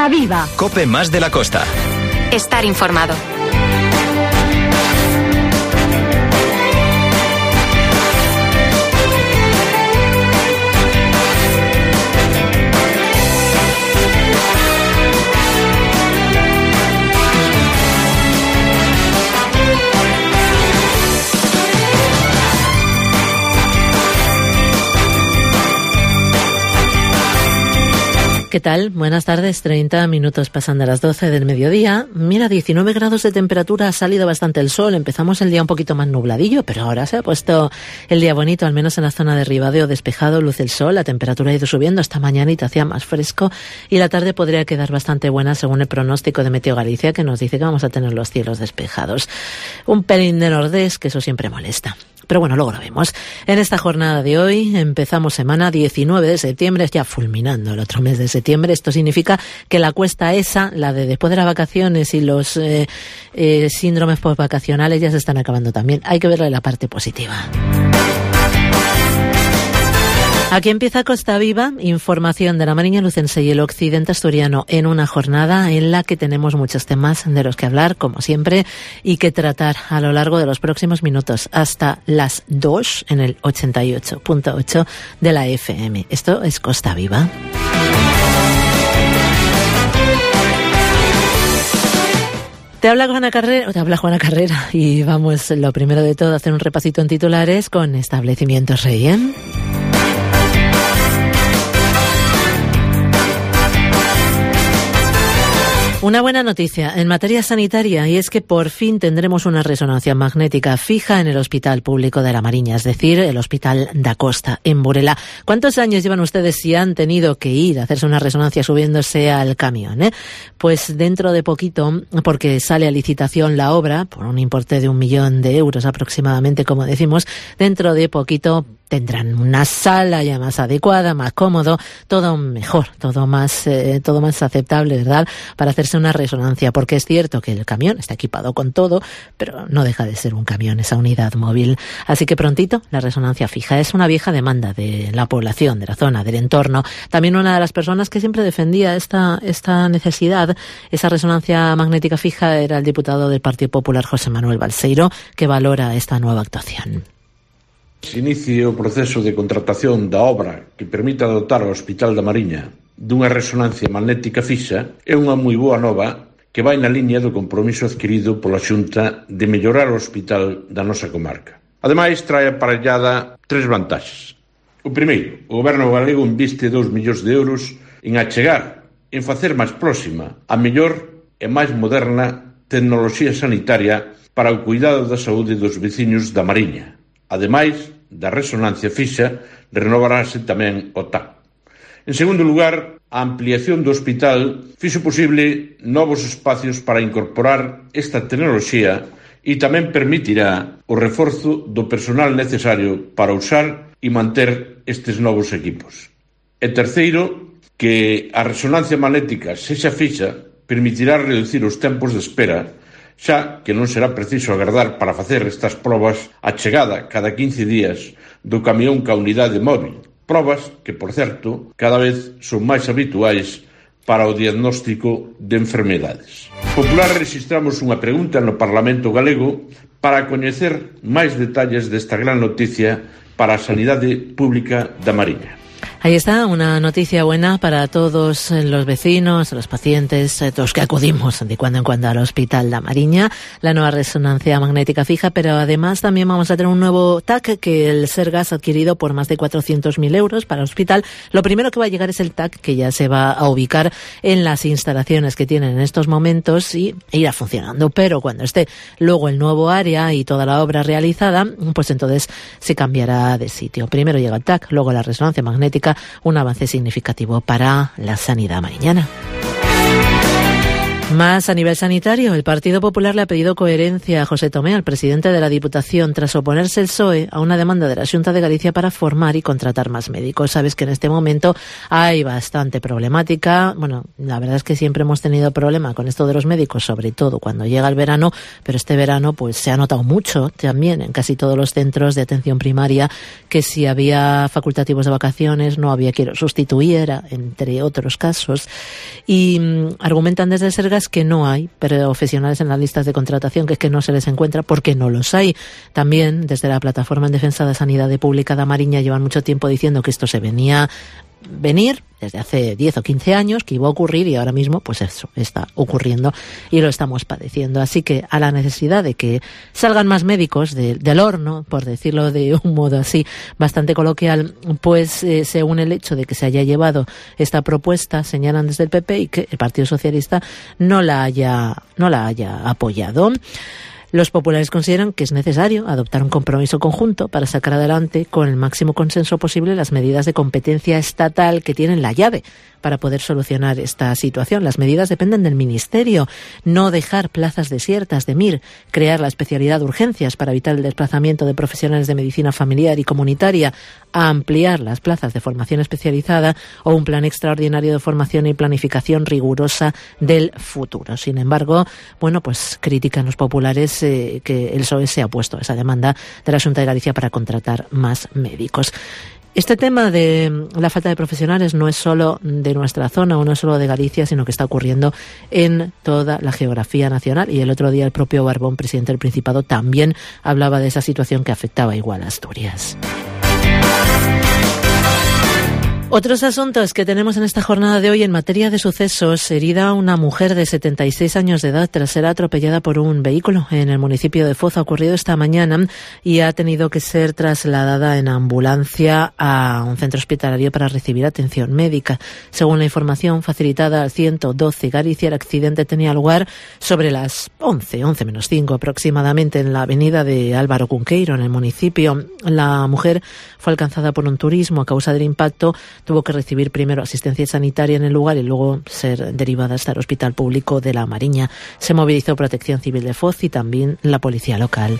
Costa Viva. COPE más de la costa. Estar informado. ¿Qué tal? Buenas tardes, 30 minutos pasando a las 12 del mediodía. Mira, 19 grados de temperatura, ha salido bastante el sol. Empezamos el día un poquito más nubladillo, pero ahora se ha puesto el día bonito, al menos en la zona de Ribadeo, despejado, luce el sol. La temperatura ha ido subiendo hasta mañanita, hacía más fresco y la tarde podría quedar bastante buena según el pronóstico de Meteo Galicia, que nos dice que vamos a tener los cielos despejados. Un pelín de nordés, que eso siempre molesta. Pero bueno, luego lo vemos. En esta jornada de hoy empezamos semana 19 de septiembre, ya fulminando el otro mes de septiembre. Esto significa que la cuesta esa, la de después de las vacaciones y los síndromes postvacacionales ya se están acabando también. Hay que verle la parte positiva. Aquí empieza Costa Viva, información de la Mariña Lucense y el occidente asturiano en una jornada en la que tenemos muchos temas de los que hablar, como siempre, y que tratar a lo largo de los próximos minutos hasta las 2 en el 88.8 de la FM. Esto es Costa Viva. Te habla Juana Carrera y vamos, lo primero de todo, a hacer un repasito en titulares con Establecimientos Reien. Una buena noticia en materia sanitaria, y es que por fin tendremos una resonancia magnética fija en el Hospital Público de la Mariña, es decir, el Hospital da Costa, en Burela. ¿Cuántos años llevan ustedes si han tenido que ir a hacerse una resonancia subiéndose al camión? Pues dentro de poquito, porque sale a licitación la obra, por un importe de 1 millón de euros aproximadamente, como decimos, dentro de poquito tendrán una sala ya más adecuada, más cómodo, todo mejor, todo más aceptable, ¿verdad?, para hacerse una resonancia, porque es cierto que el camión está equipado con todo, pero no deja de ser un camión, esa unidad móvil. Así que prontito la resonancia fija es una vieja demanda de la población, de la zona, del entorno. También una de las personas que siempre defendía esta necesidad, esa resonancia magnética fija, era el diputado del Partido Popular, José Manuel Balseiro, que valora esta nueva actuación. Se inicia o proceso de contratación da obra que permita dotar ao Hospital da Mariña dunha resonancia magnética fixa é unha moi boa nova que vai na liña do compromiso adquirido pola Xunta de mellorar o hospital da nosa comarca. Ademais, trae aparellada 3 vantaxes. O primeiro, o Goberno galego inviste 2 millóns de euros en achegar, en facer máis próxima a mellor e máis moderna tecnoloxía sanitaria para o cuidado da saúde dos veciños da Mariña. Ademais da resonancia fixa, renovarase tamén o TAC. En segundo lugar, a ampliación do hospital fixo posible novos espacios para incorporar esta tecnoloxía e tamén permitirá o reforzo do personal necesario para usar e manter estes novos equipos. E terceiro, que a resonancia magnética sexa fixa permitirá reducir os tempos de espera, xa que non será preciso agardar para facer estas probas a chegada cada 15 días do camión ca unidade móvil. Probas que, por certo, cada vez son máis habituais para o diagnóstico de enfermedades. Popular rexistramos unha pregunta no Parlamento galego para coñecer máis detalles desta gran noticia para a sanidade pública da Mariña. Ahí está, una noticia buena para todos los vecinos, los pacientes, los que acudimos de cuando en cuando al Hospital da Mariña, la nueva resonancia magnética fija, pero además también vamos a tener un nuevo TAC que el Sergas ha adquirido por más de 400.000 euros para el hospital. Lo primero que va a llegar es el TAC, que ya se va a ubicar en las instalaciones que tienen en estos momentos y irá funcionando, pero cuando esté luego el nuevo área y toda la obra realizada, pues entonces se cambiará de sitio. Primero llega el TAC, luego la resonancia magnética, un avance significativo para la sanidad mariñana. Más a nivel sanitario, el Partido Popular le ha pedido coherencia a José Tomé, al presidente de la Diputación, tras oponerse el PSOE a una demanda de la Xunta de Galicia para formar y contratar más médicos. Sabes que en este momento hay bastante problemática. Bueno, la verdad es que siempre hemos tenido problema con esto de los médicos, sobre todo cuando llega el verano, pero este verano pues se ha notado mucho también en casi todos los centros de atención primaria que si había facultativos de vacaciones no había quien los sustituyera, entre otros casos. Y argumentan desde el Sergas que no hay profesionales en las listas de contratación, que es que no se les encuentra porque no los hay. También desde la Plataforma en Defensa da Sanidade Pública da Mariña llevan mucho tiempo diciendo que esto se venir desde hace 10 o 15 años, que iba a ocurrir, y ahora mismo pues eso está ocurriendo y lo estamos padeciendo. Así que a la necesidad de que salgan más médicos del horno, por decirlo de un modo así bastante coloquial, pues se une el hecho de que se haya llevado esta propuesta, señalan desde el PP, y que el Partido Socialista no la haya apoyado. Los populares consideran que es necesario adoptar un compromiso conjunto para sacar adelante con el máximo consenso posible las medidas de competencia estatal que tienen la llave para poder solucionar esta situación. Las medidas dependen del Ministerio. No dejar plazas desiertas de MIR, crear la especialidad de urgencias para evitar el desplazamiento de profesionales de medicina familiar y comunitaria, ampliar las plazas de formación especializada o un plan extraordinario de formación y planificación rigurosa del futuro. Sin embargo, bueno, pues critican los populares que el PSOE se ha opuesto a esa demanda de la Xunta de Galicia para contratar más médicos. Este tema de la falta de profesionales no es solo de nuestra zona o no es solo de Galicia, sino que está ocurriendo en toda la geografía nacional. Y el otro día el propio Barbón, presidente del Principado, también hablaba de esa situación que afectaba igual a Asturias. Otros asuntos que tenemos en esta jornada de hoy en materia de sucesos. Herida una mujer de 76 años de edad tras ser atropellada por un vehículo en el municipio de Foz. Ha ocurrido esta mañana y ha tenido que ser trasladada en ambulancia a un centro hospitalario para recibir atención médica. Según la información facilitada al 112 Galicia, el accidente tenía lugar sobre las 11 menos 5 aproximadamente en la avenida de Álvaro Cunqueiro, en el municipio. La mujer fue alcanzada por un turismo. A causa del impacto tuvo que recibir primero asistencia sanitaria en el lugar y luego ser derivada hasta el Hospital Público de La Mariña. Se movilizó Protección Civil de Foz y también la policía local.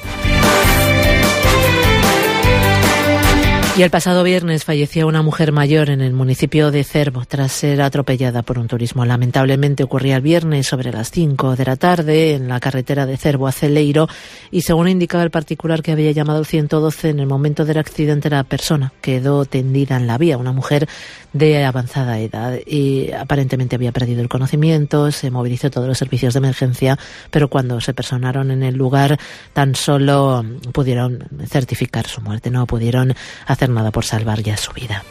Y el pasado viernes falleció una mujer mayor en el municipio de Cervo tras ser atropellada por un turismo. Lamentablemente ocurría el viernes sobre las 5 de la tarde en la carretera de Cervo a Celeiro y, según indicaba el particular que había llamado al 112, en el momento del accidente la persona quedó tendida en la vía, una mujer de avanzada edad, y aparentemente había perdido el conocimiento. Se movilizó todos los servicios de emergencia, pero cuando se personaron en el lugar tan solo pudieron certificar su muerte, no pudieron hacer nada por salvar ya su vida.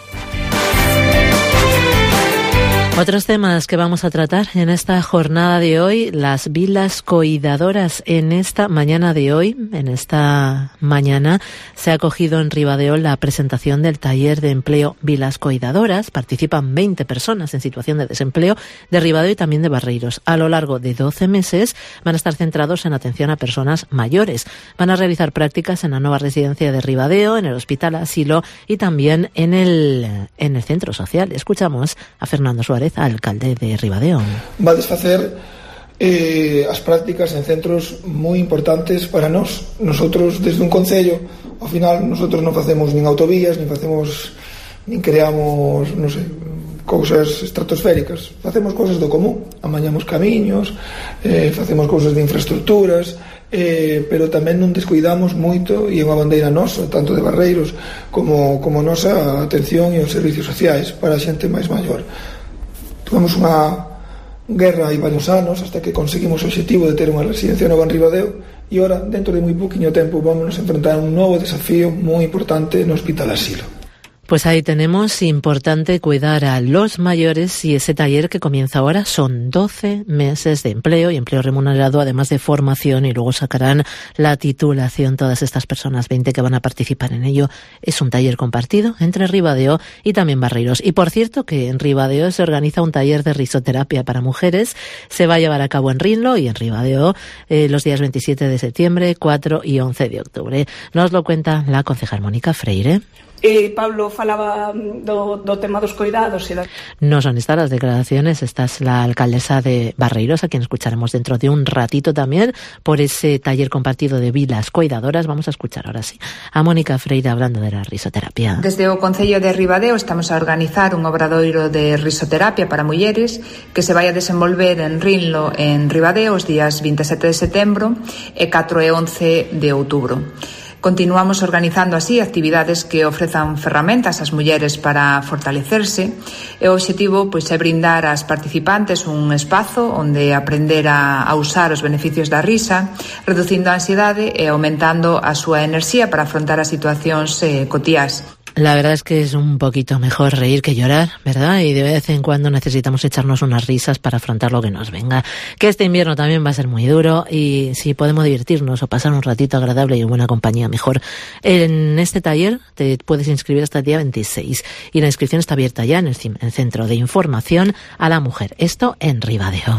Otros temas que vamos a tratar en esta jornada de hoy, las vilas coidadoras. En esta mañana de hoy, en esta mañana, se ha acogido en Ribadeo la presentación del taller de empleo Vilas Coidadoras. Participan 20 personas en situación de desempleo de Ribadeo y también de Barreiros. A lo largo de 12 meses van a estar centrados en atención a personas mayores. Van a realizar prácticas en la nueva residencia de Ribadeo, en el Hospital Asilo y también en el Centro Social. Escuchamos a Fernando Suárez, alcalde de Ribadeo. Va a desfacer as prácticas en centros moi importantes para nós. Nosotros, desde un concello, ao final, nosotros non facemos nin autovías, nin creamos, non sei, cousas estratosféricas. Facemos cousas do común, amañamos camiños, facemos cousas de infraestructuras, pero tamén non descuidamos moito, e é unha bandeira nosa, tanto de Barreiros como nosa atención e os servicios sociais para a xente máis maior. Tuvemos unha guerra hai varios anos hasta que conseguimos o objetivo de ter unha residencia nova en Ribadeo e ora, dentro de moi pouquiño tempo, vamos a enfrentar un novo desafío moi importante no Hospital Asilo. Pues ahí tenemos, importante cuidar a los mayores, y ese taller que comienza ahora son 12 meses de empleo y empleo remunerado, además de formación, y luego sacarán la titulación todas estas personas, 20 que van a participar en ello. Es un taller compartido entre Ribadeo y también Barreiros. Y por cierto que en Ribadeo se organiza un taller de risoterapia para mujeres. Se va a llevar a cabo en Rinlo y en Ribadeo los días 27 de septiembre, 4 y 11 de octubre. Nos lo cuenta la concejal Mónica Freire. Pablo falaba do tema dos coidados. No son estas las declaraciones, esta es la alcaldesa de Barreiros, a quien escucharemos dentro de un ratito también por ese taller compartido de vilas cuidadoras. Vamos a escuchar ahora sí a Mónica Freire hablando de la risoterapia. Desde o Concello de Ribadeo estamos a organizar un obradoiro de risoterapia para mulleres que se vai a desenvolver en Rinlo, en Ribadeo, os días 27 de setembro e 4 e 11 de outubro. Continuamos organizando así actividades que ofrezan ferramentas ás mulleres para fortalecerse e o obxectivo é brindar ás participantes un espazo onde aprender a usar os beneficios da risa, reducindo a ansiedade e aumentando a súa enerxía para afrontar as situacións cotiás. La verdad es que es un poquito mejor reír que llorar, ¿verdad? Y de vez en cuando necesitamos echarnos unas risas para afrontar lo que nos venga. Que este invierno también va a ser muy duro y si podemos divertirnos o pasar un ratito agradable y en buena compañía, mejor. En este taller te puedes inscribir hasta el día 26 y la inscripción está abierta ya en el Centro de Información a la Mujer. Esto en Ribadeo.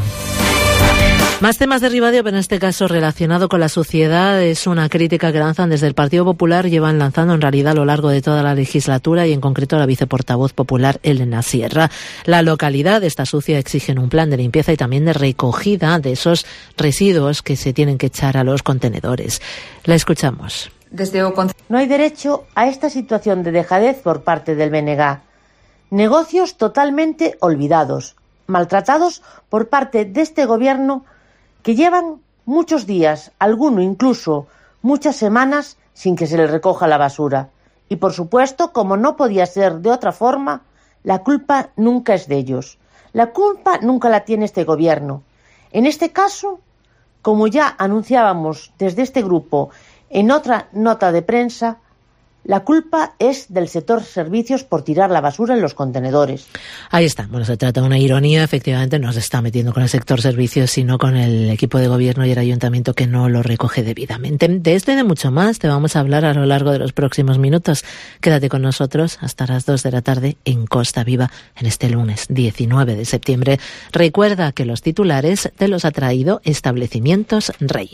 Más temas de Ribadeo, pero en este caso relacionado con la suciedad. Es una crítica que lanzan desde el Partido Popular, llevan lanzando en realidad a lo largo de toda la legislatura y en concreto la viceportavoz popular Elena Sierra. La localidad está sucia, exigen un plan de limpieza y también de recogida de esos residuos que se tienen que echar a los contenedores. La escuchamos. No hay derecho a esta situación de dejadez por parte del BNG. Negocios totalmente olvidados, maltratados por parte de este gobierno que llevan muchos días, alguno incluso muchas semanas, sin que se les recoja la basura. Y por supuesto, como no podía ser de otra forma, la culpa nunca es de ellos. La culpa nunca la tiene este gobierno. En este caso, como ya anunciábamos desde este grupo en otra nota de prensa, la culpa es del sector servicios por tirar la basura en los contenedores. Ahí está. Bueno, se trata de una ironía. Efectivamente, no se está metiendo con el sector servicios, sino con el equipo de gobierno y el ayuntamiento que no lo recoge debidamente. De esto y de mucho más te vamos a hablar a lo largo de los próximos minutos. Quédate con nosotros hasta las 2 de la tarde en Costa Viva en este lunes 19 de septiembre. Recuerda que los titulares te los ha traído Establecimientos Rey.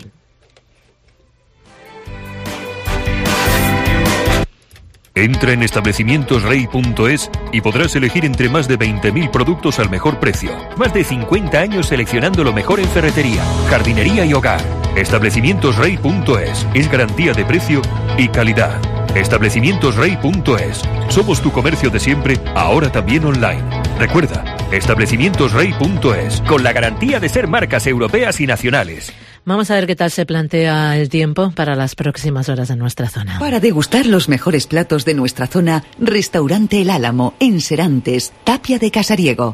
Entra en establecimientosrey.es y podrás elegir entre más de 20.000 productos al mejor precio. Más de 50 años seleccionando lo mejor en ferretería, jardinería y hogar. Establecimientosrey.es es garantía de precio y calidad. Establecimientosrey.es. Somos tu comercio de siempre, ahora también online. Recuerda, establecimientosrey.es, con la garantía de ser marcas europeas y nacionales. Vamos a ver qué tal se plantea el tiempo para las próximas horas en nuestra zona. Para degustar los mejores platos de nuestra zona, Restaurante El Álamo, en Serantes, Tapia de Casariego.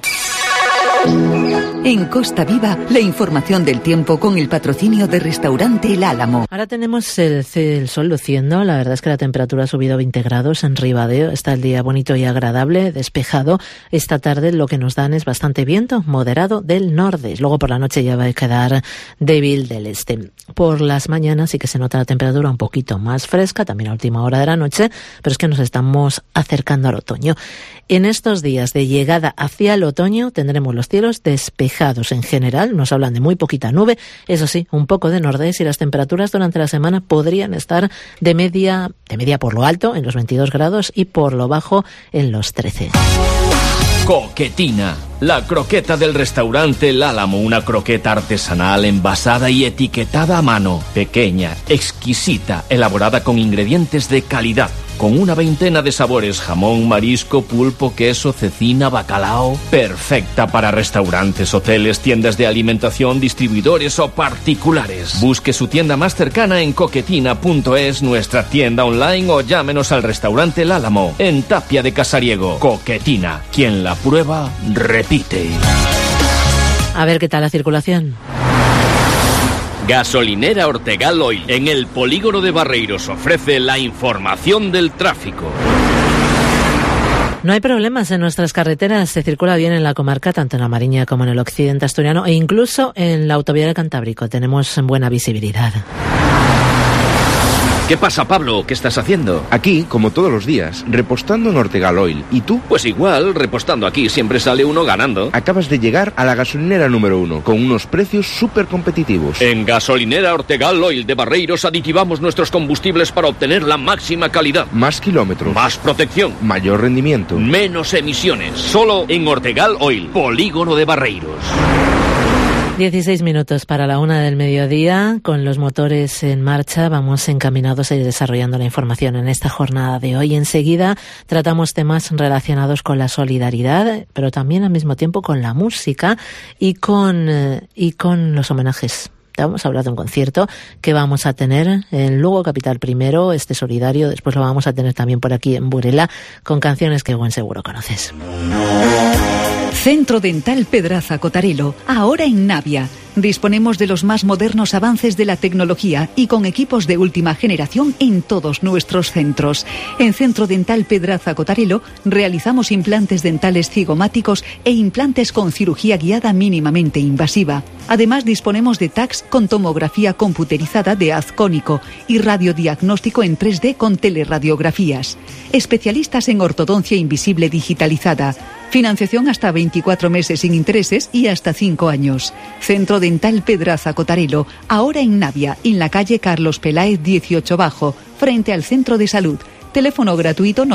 En Costa Viva, la información del tiempo con el patrocinio de Restaurante El Álamo. Ahora tenemos el sol luciendo. La verdad es que la temperatura ha subido 20 grados en Ribadeo. Está el día bonito y agradable, despejado. Esta tarde lo que nos dan es bastante viento, moderado del norte. Luego por la noche ya va a quedar débil del este. Por las mañanas sí que se nota la temperatura un poquito más fresca, también a última hora de la noche, pero es que nos estamos acercando al otoño. En estos días de llegada hacia el otoño tendremos los cielos despejados en general, nos hablan de muy poquita nube, eso sí, un poco de nordés y las temperaturas durante la semana podrían estar de media por lo alto en los 22 grados y por lo bajo en los 13. Coquetina, la croqueta del restaurante El Álamo, una croqueta artesanal envasada y etiquetada a mano, pequeña, exquisita, elaborada con ingredientes de calidad, con una veintena de sabores: jamón, marisco, pulpo, queso, cecina, bacalao. Perfecta para restaurantes, hoteles, tiendas de alimentación, distribuidores o particulares. Busque su tienda más cercana en coquetina.es, nuestra tienda online, o llámenos al restaurante El Álamo en Tapia de Casariego. Coquetina, quien la prueba, repite. A ver qué tal la circulación. Gasolinera Ortegal Oil, en el polígono de Barreiros, ofrece la información del tráfico. No hay problemas en nuestras carreteras, se circula bien en la comarca, tanto en la Mariña como en el occidente asturiano e incluso en la autovía del Cantábrico. Tenemos buena visibilidad. ¿Qué pasa, Pablo? ¿Qué estás haciendo? Aquí, como todos los días, repostando en Ortegal Oil. ¿Y tú? Pues igual, repostando aquí siempre sale uno ganando. Acabas de llegar a la gasolinera número 1, con unos precios súper competitivos. En Gasolinera Ortegal Oil de Barreiros aditivamos nuestros combustibles para obtener la máxima calidad. Más kilómetros. Más protección. Mayor rendimiento. Menos emisiones. Solo en Ortegal Oil, Polígono de Barreiros. 16 minutos para la 1 del mediodía. Con los motores en marcha vamos encaminados a ir desarrollando la información en esta jornada de hoy. Enseguida tratamos temas relacionados con la solidaridad, pero también al mismo tiempo con la música y con los homenajes. Vamos a hablar de un concierto que vamos a tener en Lugo Capital primero, solidario, después lo vamos a tener también por aquí en Burela, con canciones que buen seguro conoces. Centro Dental Pedraza Cotarelo, ahora en Navia. Disponemos de los más modernos avances de la tecnología y con equipos de última generación en todos nuestros centros. En Centro Dental Pedraza Cotarelo realizamos implantes dentales cigomáticos e implantes con cirugía guiada mínimamente invasiva. Además disponemos de tacs con tomografía computerizada de haz cónico y radiodiagnóstico en 3D con teleradiografías. Especialistas en ortodoncia invisible digitalizada. Financiación hasta 24 meses sin intereses y hasta 5 años. Centro Dental Pedraza Cotarelo, ahora en Navia, en la calle Carlos Peláez 18 Bajo, frente al Centro de Salud. Teléfono gratuito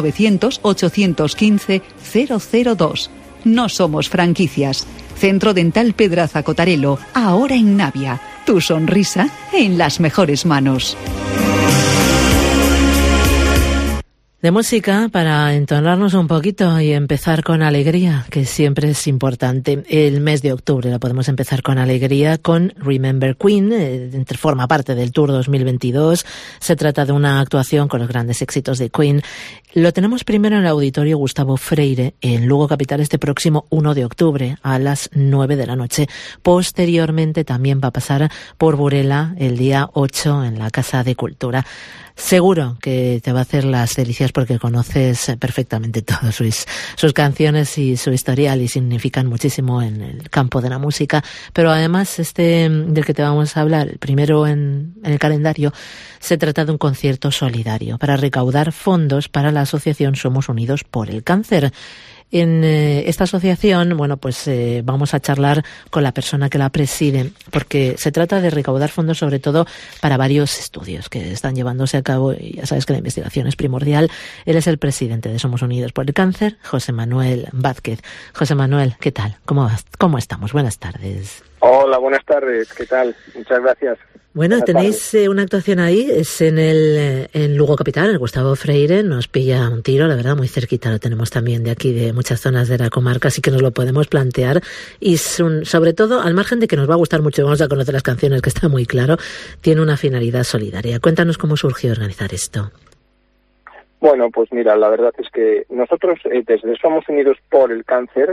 900-815-002. No somos franquicias. Centro Dental Pedraza Cotarelo, ahora en Navia. Tu sonrisa en las mejores manos. De música para entonarnos un poquito y empezar con alegría, que siempre es importante. El mes de octubre lo podemos empezar con alegría con Remember Queen, forma parte del Tour 2022. Se trata de una actuación con los grandes éxitos de Queen. Lo tenemos primero en el Auditorio Gustavo Freire, en Lugo Capital, este próximo 1 de octubre a las 9 de la noche. Posteriormente también va a pasar por Burela el día 8 en la Casa de Cultura. Seguro que te va a hacer las delicias porque conoces perfectamente todas sus canciones y su historial y significan muchísimo en el campo de la música. Pero además del que te vamos a hablar, el primero en el calendario, se trata de un concierto solidario para recaudar fondos para la asociación Somos Unidos por el Cáncer. En esta asociación, vamos a charlar con la persona que la preside, porque se trata de recaudar fondos sobre todo para varios estudios que están llevándose a cabo, y ya sabes que la investigación es primordial. Él es el presidente de Somos Unidos por el Cáncer, José Manuel Vázquez. José Manuel, ¿qué tal? ¿Cómo estamos? Buenas tardes. Hola, buenas tardes. ¿Qué tal? Muchas gracias. Bueno, tenéis una actuación ahí, es en Lugo Capital, el Gustavo Freire, nos pilla un tiro, la verdad, muy cerquita, lo tenemos también de aquí, de muchas zonas de la comarca, así que nos lo podemos plantear, y sobre todo, al margen de que nos va a gustar mucho, vamos a conocer las canciones, que está muy claro, tiene una finalidad solidaria. Cuéntanos cómo surgió organizar esto. Bueno, pues mira, la verdad es que nosotros, desde Somos Unidos por el Cáncer,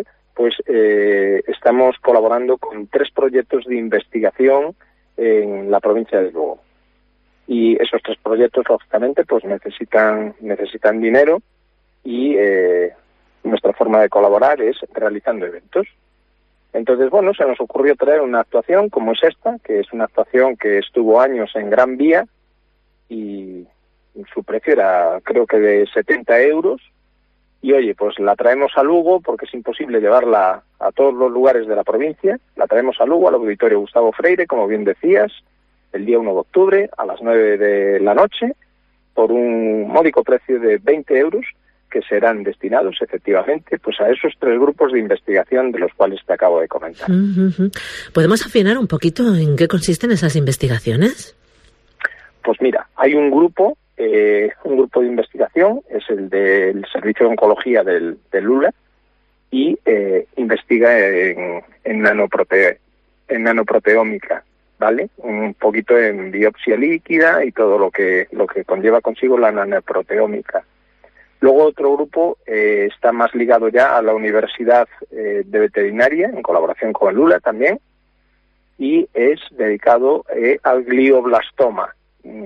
estamos colaborando con 3 proyectos de investigación en la provincia de Lugo. Y esos 3 proyectos, lógicamente, necesitan dinero y nuestra forma de colaborar es realizando eventos. Entonces, se nos ocurrió traer una actuación como es esta, que es una actuación que estuvo años en Gran Vía y su precio era, creo que de 70 euros. Y oye, pues la traemos a Lugo porque es imposible llevarla a todos los lugares de la provincia. La traemos a Lugo, al Auditorio Gustavo Freire, como bien decías, el día 1 de octubre a las 9 de la noche, por un módico precio de 20 euros, que serán destinados efectivamente a esos 3 grupos de investigación de los cuales te acabo de comentar. ¿Podemos afinar un poquito en qué consisten esas investigaciones? Pues mira, hay un grupo de investigación, es el del Servicio de Oncología del Lula, y investiga en nanoproteómica, ¿vale? Un poquito en biopsia líquida y todo lo que conlleva consigo la nanoproteómica. Luego otro grupo está más ligado ya a la Universidad de Veterinaria, en colaboración con el Lula también, y es dedicado al glioblastoma,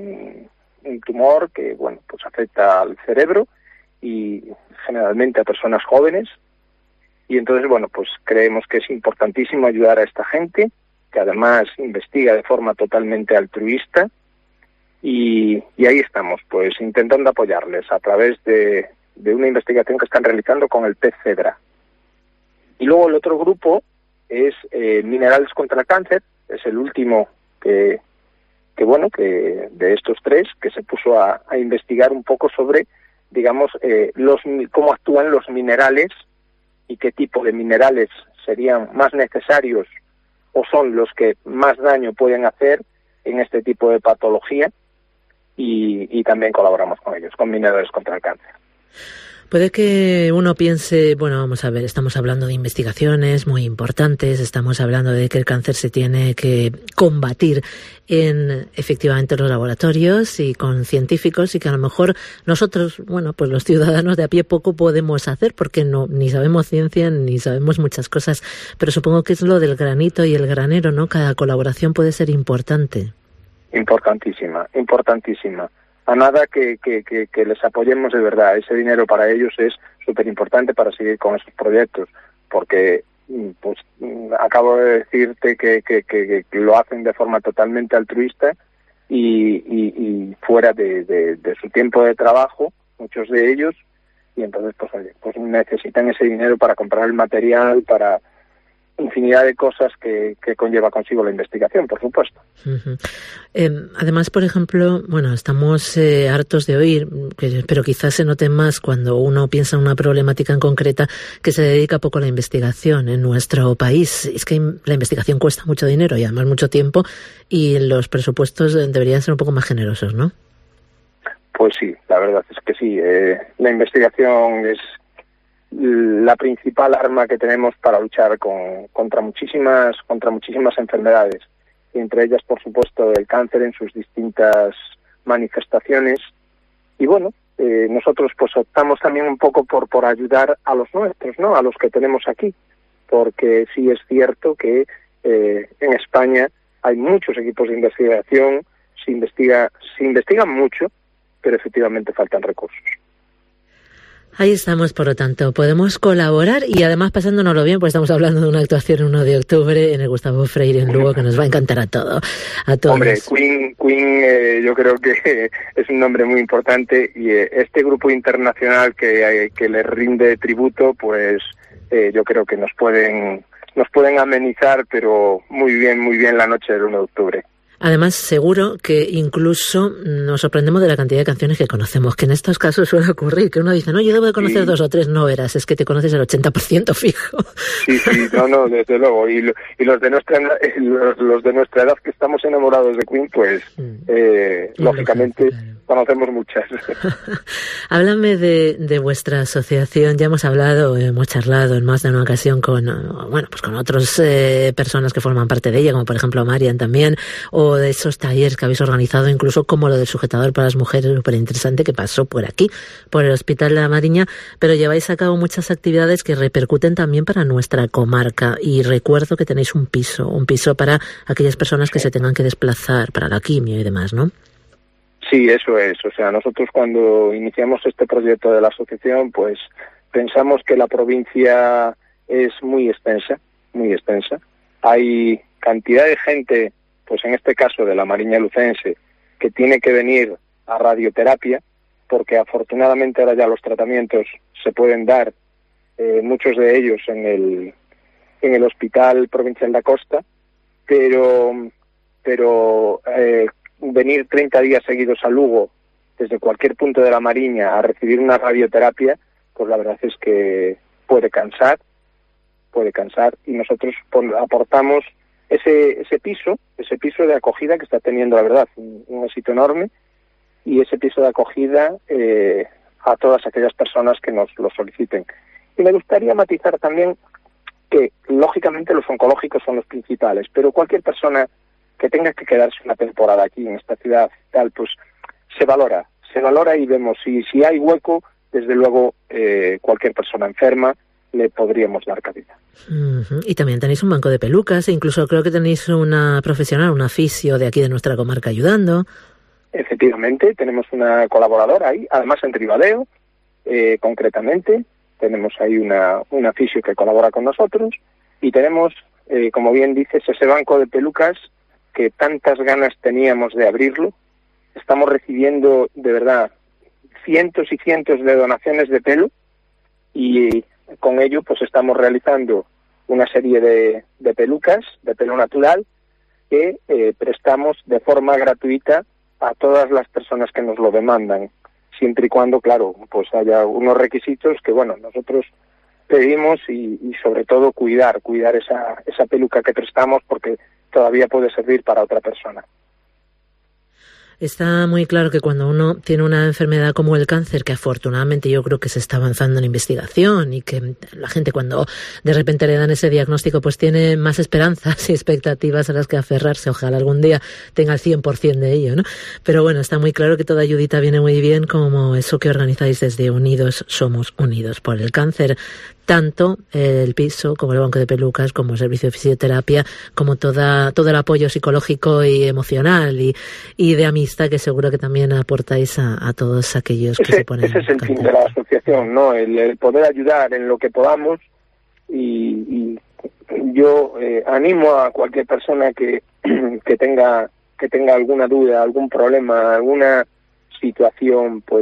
un tumor que afecta al cerebro y generalmente a personas jóvenes. Y entonces creemos que es importantísimo ayudar a esta gente, que además investiga de forma totalmente altruista y ahí estamos, pues intentando apoyarles a través de una investigación que están realizando con el pez cebra. Y luego el otro grupo es Minerales contra el Cáncer, es el último que de estos tres, que se puso a investigar un poco sobre, digamos, cómo actúan los minerales y qué tipo de minerales serían más necesarios o son los que más daño pueden hacer en este tipo de patología, y también colaboramos con ellos, con Minerales contra el Cáncer. Puede que uno piense, bueno, vamos a ver, estamos hablando de investigaciones muy importantes, estamos hablando de que el cáncer se tiene que combatir efectivamente en los laboratorios y con científicos, y que a lo mejor nosotros, bueno, pues los ciudadanos de a pie poco podemos hacer porque ni sabemos ciencia ni sabemos muchas cosas, pero supongo que es lo del granito y el granero, ¿no? Cada colaboración puede ser importante. Importantísima. A nada que les apoyemos de verdad. Ese dinero para ellos es súper importante para seguir con esos proyectos, porque pues acabo de decirte que lo hacen de forma totalmente altruista y fuera de su tiempo de trabajo, muchos de ellos, y entonces pues necesitan ese dinero para comprar el material, para infinidad de cosas que conlleva consigo la investigación, por supuesto. Uh-huh. Además, por ejemplo, bueno, estamos hartos de oír, pero quizás se note más cuando uno piensa en una problemática en concreta, que se dedica poco a la investigación en nuestro país. Es que la investigación cuesta mucho dinero y además mucho tiempo, y los presupuestos deberían ser un poco más generosos, ¿no? Pues sí, la verdad es que sí. La investigación es la principal arma que tenemos para luchar contra muchísimas enfermedades, y entre ellas, por supuesto, el cáncer en sus distintas manifestaciones. Y bueno, nosotros pues optamos también un poco por ayudar a los nuestros, ¿no? A los que tenemos aquí, porque sí es cierto que en España hay muchos equipos de investigación, se investiga mucho, pero efectivamente faltan recursos. Ahí estamos, por lo tanto, podemos colaborar y además pasándonoslo bien, pues estamos hablando de una actuación el 1 de octubre en el Gustavo Freire en Lugo, que nos va a encantar a todos. Hombre, Queen yo creo que es un nombre muy importante, y este grupo internacional que le rinde tributo, pues yo creo que nos pueden amenizar, pero muy bien la noche del 1 de octubre. Además, seguro que incluso nos sorprendemos de la cantidad de canciones que conocemos, que en estos casos suele ocurrir, que uno dice, no, yo debo de conocer 2 o 3, no verás, es que te conoces el 80% fijo. Sí, no, desde luego, y los de nuestra edad que estamos enamorados de Queen, pues lógicamente conocemos muchas. Háblame de vuestra asociación. Ya hemos charlado en más de una ocasión con otras personas que forman parte de ella, como por ejemplo Marian también, o de esos talleres que habéis organizado, incluso como lo del sujetador para las mujeres, súper interesante, que pasó por aquí, por el Hospital de la Mariña, pero lleváis a cabo muchas actividades que repercuten también para nuestra comarca, y recuerdo que tenéis un piso para aquellas personas que se tengan que desplazar para la quimio y demás, ¿no? Sí, eso es. O sea, nosotros cuando iniciamos este proyecto de la asociación, pues pensamos que la provincia es muy extensa. Hay cantidad de gente, pues en este caso de la Mariña Lucense, que tiene que venir a radioterapia, porque afortunadamente ahora ya los tratamientos se pueden dar, muchos de ellos en el Hospital Provincial da Costa, pero venir 30 días seguidos a Lugo desde cualquier punto de la Mariña a recibir una radioterapia, pues la verdad es que puede cansar, y nosotros aportamos ese piso de acogida que está teniendo, la verdad, un éxito enorme, y ese piso de acogida a todas aquellas personas que nos lo soliciten. Y me gustaría matizar también que, lógicamente, los oncológicos son los principales, pero cualquier persona que tenga que quedarse una temporada aquí en esta ciudad, tal, pues se valora y vemos si hay hueco, desde luego cualquier persona enferma le podríamos dar cabida. Uh-huh. Y también tenéis un banco de pelucas, e incluso creo que tenéis una profesional, una fisio de aquí de nuestra comarca ayudando. Efectivamente, tenemos una colaboradora ahí, además en Ribadeo, concretamente, tenemos ahí una fisio que colabora con nosotros, y tenemos, como bien dices, ese banco de pelucas que tantas ganas teníamos de abrirlo, estamos recibiendo, de verdad, cientos y cientos de donaciones de pelo, y con ello pues estamos realizando una serie de pelucas, de pelo natural, que prestamos de forma gratuita a todas las personas que nos lo demandan, siempre y cuando, claro, pues haya unos requisitos que, bueno, nosotros pedimos, y sobre todo cuidar esa peluca que prestamos, porque todavía puede servir para otra persona. Está muy claro que cuando uno tiene una enfermedad como el cáncer, que afortunadamente yo creo que se está avanzando en investigación, y que la gente cuando de repente le dan ese diagnóstico pues tiene más esperanzas y expectativas a las que aferrarse. Ojalá algún día tenga el 100% de ello, ¿no? Pero bueno, está muy claro que toda ayudita viene muy bien, como eso que organizáis desde Unidos Somos Unidos por el Cáncer. Tanto el piso, como el banco de pelucas, como el servicio de fisioterapia, como todo el apoyo psicológico y emocional y de amistad, que seguro que también aportáis a todos aquellos que se ponen. Ese es el fin de la asociación, ¿no? El poder ayudar en lo que podamos, y yo animo a cualquier persona que tenga alguna duda, algún problema, alguna situación, pues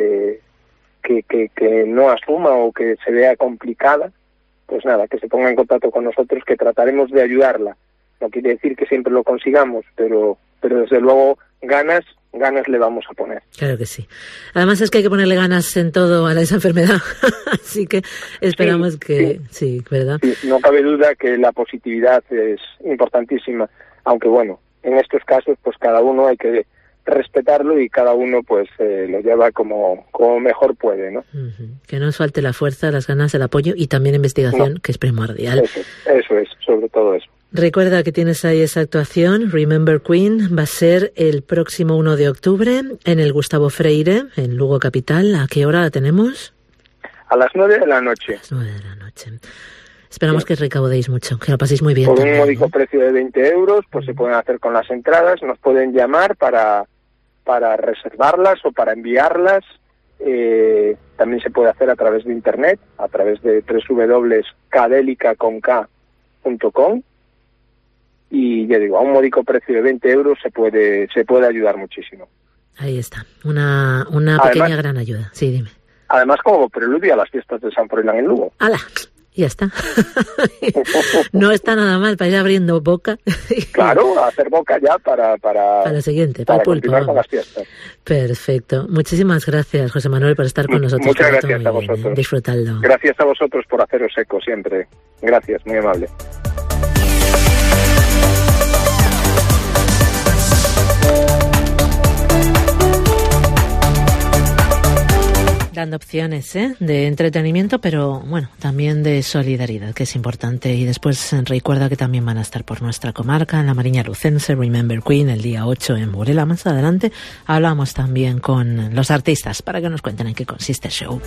que no asuma o que se vea complicada, pues nada, que se ponga en contacto con nosotros, que trataremos de ayudarla. No quiere decir que siempre lo consigamos, pero desde luego ganas le vamos a poner. Claro que sí. Además es que hay que ponerle ganas en todo a esa enfermedad, así que esperamos sí, ¿verdad? Sí, no cabe duda que la positividad es importantísima, aunque bueno, en estos casos pues cada uno hay que respetarlo, y cada uno pues lo lleva como mejor puede, ¿no? Que no os falte la fuerza, las ganas, el apoyo y también investigación, que es primordial. Eso es, sobre todo eso. Recuerda que tienes ahí esa actuación, Remember Queen, va a ser el próximo 1 de octubre en el Gustavo Freire, en Lugo Capital. ¿A qué hora la tenemos? A las 9 de la noche. A las 9 de la noche. Esperamos que recaudéis mucho, que lo paséis muy bien. Por también, un módico precio de 20 euros, pues se pueden hacer con las entradas, nos pueden llamar para reservarlas o para enviarlas. También se puede hacer a través de internet, a través de www.cadelica.com, y ya digo, a un módico precio de 20 euros se puede ayudar muchísimo. Ahí está, una pequeña gran ayuda. Sí, dime. Además, como preludio a las fiestas de San Froilán en Lugo. ¡Hala! Ya está. No está nada mal para ir abriendo boca. Claro, hacer boca ya para la siguiente, para el pulpo, continuar con las fiestas. Perfecto. Muchísimas gracias, José Manuel, por estar con nosotros. Muchas gracias a vosotros. Disfrutadlo. Gracias a vosotros por haceros eco siempre. Gracias, muy amable. Dando opciones de entretenimiento, pero bueno, también de solidaridad, que es importante. Y después recuerda que también van a estar por nuestra comarca, en la Mariña Lucense, Remember Queen, el día 8 en Burela. Más adelante hablamos también con los artistas para que nos cuenten en qué consiste el show.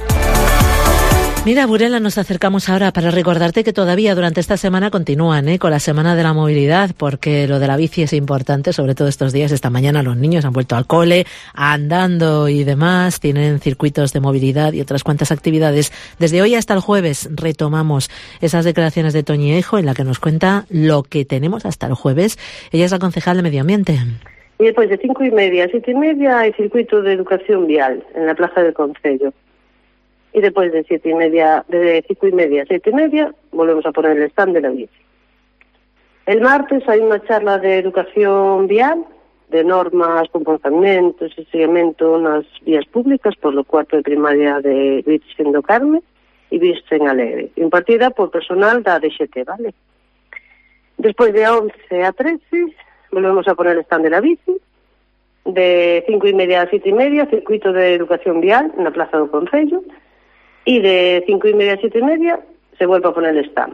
Mira, Burela, nos acercamos ahora para recordarte que todavía durante esta semana continúan con la Semana de la Movilidad, porque lo de la bici es importante, sobre todo estos días. Esta mañana los niños han vuelto al cole, andando y demás, tienen circuitos de movilidad y otras cuantas actividades. Desde hoy hasta el jueves retomamos esas declaraciones de Toñi-Eijo, en la que nos cuenta lo que tenemos hasta el jueves. Ella es la concejal de Medio Ambiente. Y después de 5:30 a 7:30 hay circuito de educación vial en la Plaza del Concello. Y después de 5:30 a 7:30, volvemos a poner el stand de la bici. El martes hay una charla de educación vial, de normas, comportamientos y seguimiento nas vías públicas por lo cuarto de primaria de Virgen do Carme y Virgen Alegre, impartida por personal da DXT, ¿vale? Después de 11 a 13, volvemos a poner el stand de la bici. De 5:30 a 7:30, circuito de educación vial en la Plaza do Concello. Y de 5:30 a 7:30 se vuelve a poner el stand.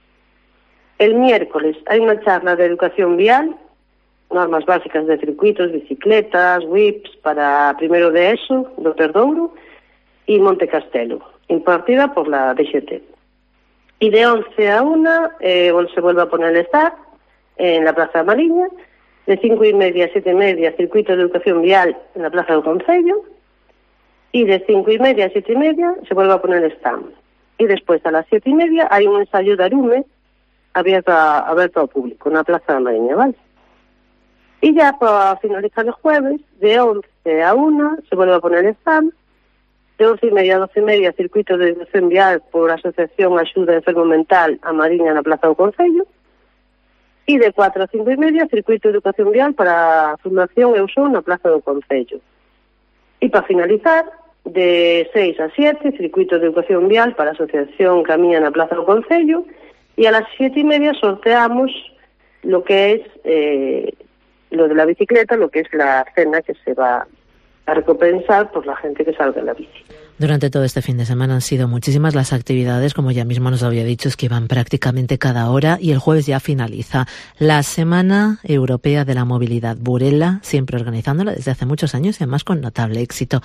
El miércoles hay una charla de educación vial, normas básicas de circuitos, bicicletas, whips para primero de ESO, do Perdouro y Monte Castelo, impartida por la DXT. Y de 11 a 1 se vuelve a poner el stand en la Plaza de Mariña. De 5:30 a 7:30, circuito de educación vial en la Plaza do Concello. Y de 5:30 a 7:30 se vuelve a poner el stand. Y después a las 7:30 hay un ensayo de arume abierto ao público na Plaza da Mariña, ¿vale? Y ya para finalizar el jueves, de 11 a 1, se vuelve a poner el stand. De 11:30 a 12:30, circuito de educación vial por Asociación Axuda Enfermo Mental a Mariña na Plaza do Concello. E de 4 a 5:30, circuito de educación vial para a Fundación Eusón na Plaza do Concello. E para finalizar, de 6 a 7, circuito de educación vial para a Asociación Camiña na Plaza do Concello. E a las 7:30 sorteamos lo que es lo de la bicicleta, lo que es la cena que se va a recompensar por la gente que salga en la bici. Durante todo este fin de semana han sido muchísimas las actividades, como ya mismo nos había dicho, es que van prácticamente cada hora, y el jueves ya finaliza la Semana Europea de la Movilidad. Burela, siempre organizándola desde hace muchos años y además con notable éxito.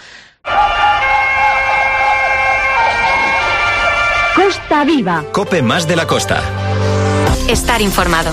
Costa Viva. COPE más de la costa. Estar informado.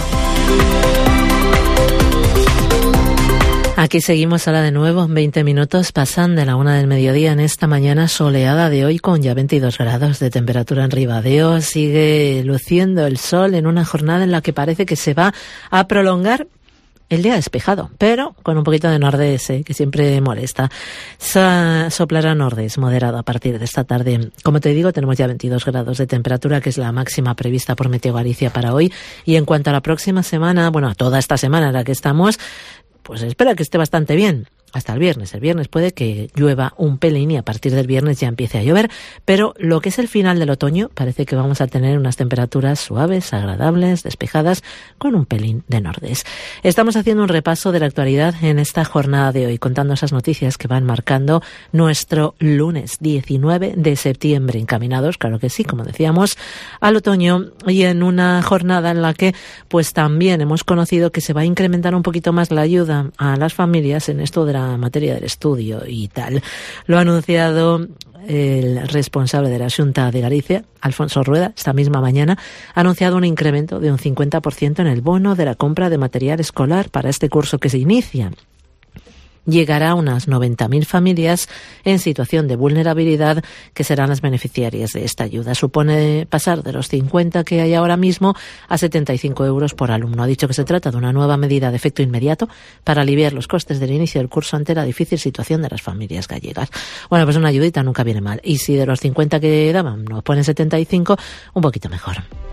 Aquí seguimos ahora de nuevo, 20 minutos pasan de la 1 del mediodía en esta mañana soleada de hoy con ya 22 grados de temperatura en Ribadeo. Sigue luciendo el sol en una jornada en la que parece que se va a prolongar el día despejado, pero con un poquito de nordés, que siempre molesta. Soplará nordés moderado a partir de esta tarde. Como te digo, tenemos ya 22 grados de temperatura, que es la máxima prevista por Meteo Galicia para hoy. Y en cuanto a la próxima semana, bueno, toda esta semana en la que estamos, pues espera que esté bastante bien. Hasta el viernes. El viernes puede que llueva un pelín y a partir del viernes ya empiece a llover, pero lo que es el final del otoño parece que vamos a tener unas temperaturas suaves, agradables, despejadas, con un pelín de nordés. Estamos haciendo un repaso de la actualidad en esta jornada de hoy, contando esas noticias que van marcando nuestro lunes 19 de septiembre, encaminados, claro que sí, como decíamos, al otoño, y en una jornada en la que pues también hemos conocido que se va a incrementar un poquito más la ayuda a las familias en esto de la materia del estudio y tal. Lo ha anunciado el responsable de la Xunta de Galicia, Alfonso Rueda, esta misma mañana. Ha anunciado un incremento de un 50% en el bono de la compra de material escolar para este curso que se inicia. Llegará a unas 90.000 familias en situación de vulnerabilidad que serán las beneficiarias de esta ayuda. Supone pasar de los 50 que hay ahora mismo a 75 euros por alumno. Ha dicho que se trata de una nueva medida de efecto inmediato para aliviar los costes del inicio del curso ante la difícil situación de las familias gallegas. Bueno, pues una ayudita nunca viene mal. Y si de los 50 que daban nos ponen 75, un poquito mejor.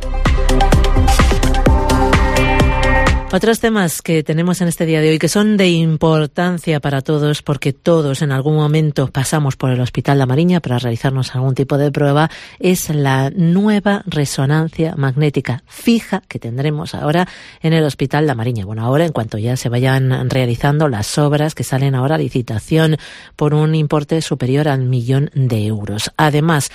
Otros temas que tenemos en este día de hoy que son de importancia para todos, porque todos en algún momento pasamos por el Hospital da Mariña para realizarnos algún tipo de prueba, es la nueva resonancia magnética fija que tendremos ahora en el Hospital da Mariña. Bueno, ahora en cuanto ya se vayan realizando las obras que salen ahora a licitación por un importe superior al 1.000.000 euros. Además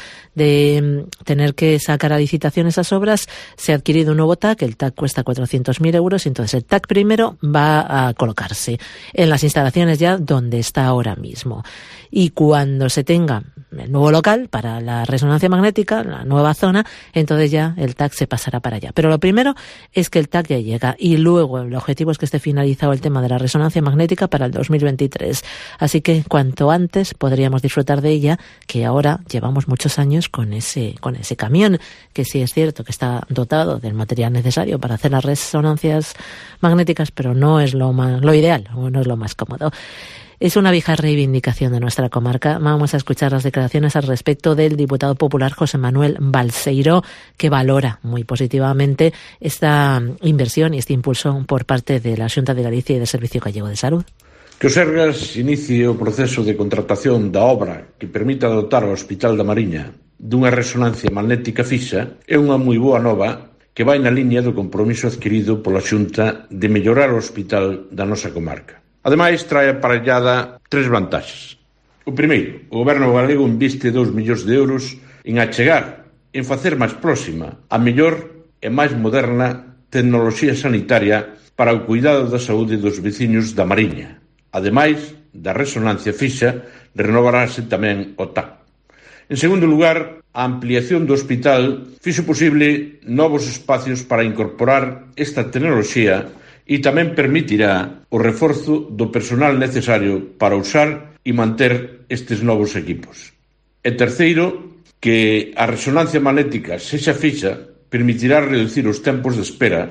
de tener que sacar a licitación esas obras, se ha adquirido un nuevo TAC. El TAC cuesta 400.000 euros, entonces el TAC primero va a colocarse en las instalaciones ya donde está ahora mismo. Y cuando se tenga el nuevo local para la resonancia magnética, la nueva zona, entonces ya el TAC se pasará para allá. Pero lo primero es que el TAC ya llega, y luego el objetivo es que esté finalizado el tema de la resonancia magnética para el 2023. Así que cuanto antes podríamos disfrutar de ella, que ahora llevamos muchos años con ese camión, que sí es cierto que está dotado del material necesario para hacer las resonancias magnéticas, pero no es lo ideal, o no es lo más cómodo. Es una vieja reivindicación de nuestra comarca. Vamos a escuchar las declaraciones al respecto del diputado popular José Manuel Balseiro, que valora muy positivamente esta inversión y este impulso por parte de la Xunta de Galicia e do Servicio Gallego de Salud. Que o Sergas inicie o proceso de contratación da obra que permita dotar o Hospital da Mariña dunha resonancia magnética fixa é unha moi boa nova que vai na liña do compromiso adquirido pola Xunta de mellorar o hospital da nosa comarca. Ademais, trae aparellada 3 vantaxes. O primeiro, o Goberno galego investe 2 millóns de euros en achegar, en facer máis próxima a mellor e máis moderna tecnoloxía sanitaria para o cuidado da saúde dos veciños da Mariña. Ademais da resonancia fixa, renovarase tamén o TAC. En segundo lugar, a ampliación do hospital fixo posible novos espacios para incorporar esta tecnoloxía e tamén permitirá o reforzo do personal necesario para usar e manter estes novos equipos. E terceiro, que a resonancia magnética sexa fixa permitirá reducir os tempos de espera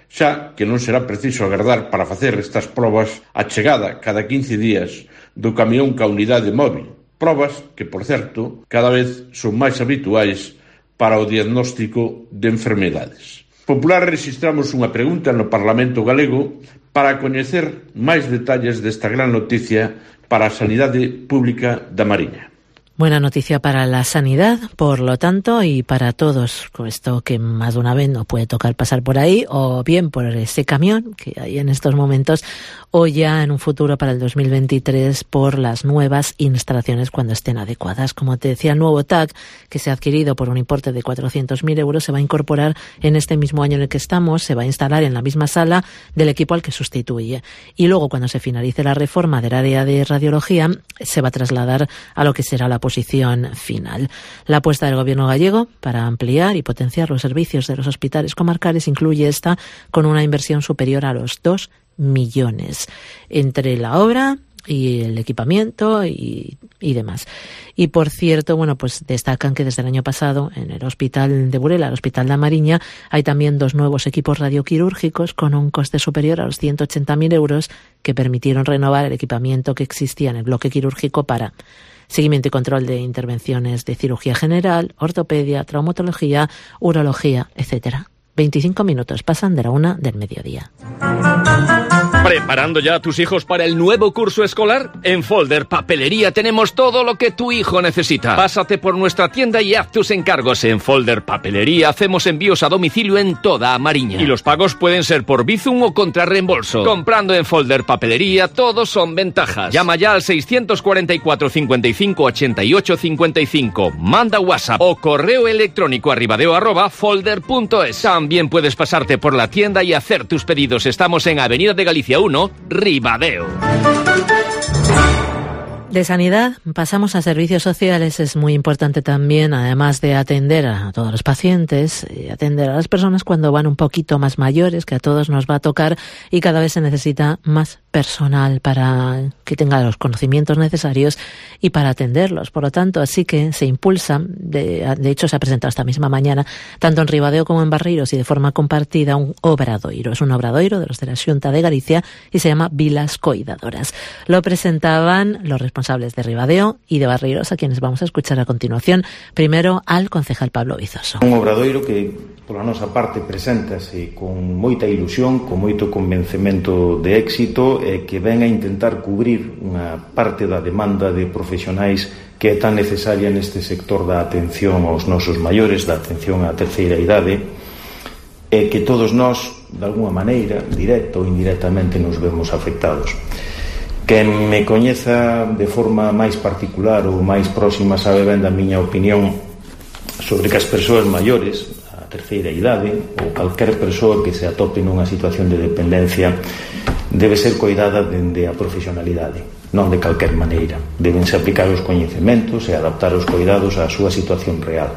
xa que non será preciso agardar para facer estas probas a chegada cada 15 días do camión ca unidade móvil. Probas que, por certo, cada vez son máis habituais para o diagnóstico de enfermedades. Popular rexistramos unha pregunta no Parlamento galego para coñecer máis detalles desta gran noticia para a sanidade pública da Mariña. Buena noticia para la sanidad, por lo tanto, y para todos, con esto que más de una vez nos puede tocar pasar por ahí, o bien por ese camión que hay en estos momentos, o ya en un futuro para el 2023 por las nuevas instalaciones cuando estén adecuadas. Como te decía, el nuevo TAC, que se ha adquirido por un importe de 400.000 euros, se va a incorporar en este mismo año en el que estamos, se va a instalar en la misma sala del equipo al que sustituye. Y luego, cuando se finalice la reforma del área de radiología, se va a trasladar a lo que será la posición final. La apuesta del gobierno gallego para ampliar y potenciar los servicios de los hospitales comarcales incluye esta con una inversión superior a los 2 millones entre la obra y el equipamiento y demás. Y por cierto, bueno, pues destacan que desde el año pasado en el Hospital de Burela, el Hospital de Mariña, hay también 2 nuevos equipos radioquirúrgicos con un coste superior a los 180.000 euros que permitieron renovar el equipamiento que existía en el bloque quirúrgico para seguimiento y control de intervenciones de cirugía general, ortopedia, traumatología, urología, etcétera. 25 minutos pasan de la 1 del mediodía. ¿Preparando ya a tus hijos para el nuevo curso escolar? En Folder Papelería tenemos todo lo que tu hijo necesita. Pásate por nuestra tienda y haz tus encargos. En Folder Papelería hacemos envíos a domicilio en toda Mariña. Y los pagos pueden ser por Bizum o contra reembolso. Comprando en Folder Papelería, todos son ventajas. Llama ya al 644 55 88 55. Manda WhatsApp o correo electrónico a ribadeo@folder.es. También puedes pasarte por la tienda y hacer tus pedidos. Estamos en Avenida de Galicia 1, Ribadeo. De sanidad pasamos a servicios sociales. Es muy importante también, además de atender a todos los pacientes, atender a las personas cuando van un poquito más mayores, que a todos nos va a tocar, y cada vez se necesita más personal para que tenga los conocimientos necesarios y para atenderlos. Por lo tanto, así que se impulsa, de hecho se ha presentado esta misma mañana, tanto en Ribadeo como en Barreiros y de forma compartida, un obradoiro. Es un obradoiro de los de la Xunta de Galicia y se llama Vilas Coidadoras. Lo presentaban los responsables de Ribadeo y de Barreiros, a quienes vamos a escuchar a continuación. Primero al concejal Pablo Vizoso. Un obradoiro que, pola nosa parte, preséntase con moita ilusión, con moito convencemento de éxito, e que ven a intentar cubrir unha parte da demanda de profesionais que é tan necesaria neste sector da atención aos nosos maiores, da atención á terceira idade, e que todos nós, de alguma maneira, directa ou indirectamente, nos vemos afectados. Quen me coñeza de forma máis particular ou máis próxima sabe ben da miña opinión sobre que as persoas maiores, a terceira idade, ou calquer persoa que se atope nunha situación de dependencia, debe ser coidada dende a profesionalidade, non de calquer maneira. Debense aplicar os coñecementos e adaptar os coidados á súa situación real.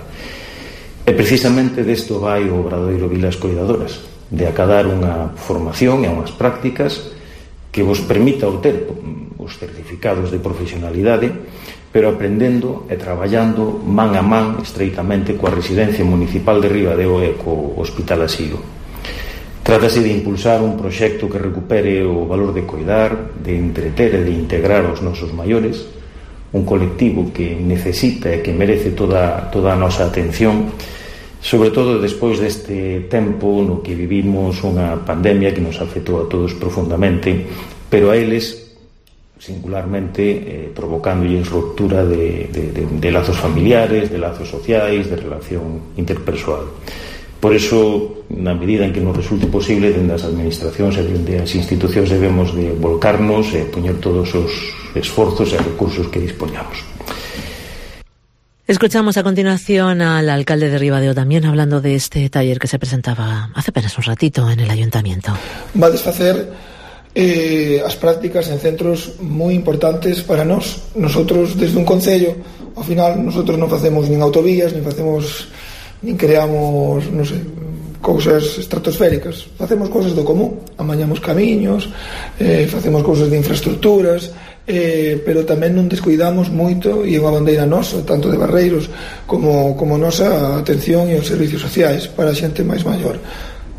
E precisamente desto vai o obradoiro Vilas Coidadoras, de acadar unha formación e unhas prácticas que vos permita obter os certificados de profesionalidade, pero aprendendo e traballando man a man estreitamente coa Residencia Municipal de Ribadeo e co Hospital Asilo. Trátase de impulsar un proxecto que recupere o valor de coidar, de entreter e de integrar os nosos maiores, un colectivo que necesita e que merece toda a nosa atención, sobre todo despois deste tempo no que vivimos unha pandemia que nos afectou a todos profundamente, pero a eles singularmente provocándolle ruptura de lazos familiares, de lazos sociais, de relación interpersoal. Por eso, na medida en que nos resulte posible, dende as administracións e dende as institucións debemos de volcarnos e poñer todos os esforzos e recursos que dispoñamos. Escuchamos a continuación al alcalde de Ribadeo también hablando de este taller que se presentaba hace apenas un ratito en el ayuntamiento. Va a desfacer as prácticas en centros moi importantes para nós. Nosotros, desde un concello, ao final, nosotros non facemos nin autovías, nin creamos, non sei, cousas estratosféricas. Facemos cousas do común, amañamos camiños, facemos cousas de infraestructuras, pero tamén non descuidamos moito, e é unha bandeira nosa, tanto de Barreiros como nosa, a atención e os servicios sociais para a xente máis maior.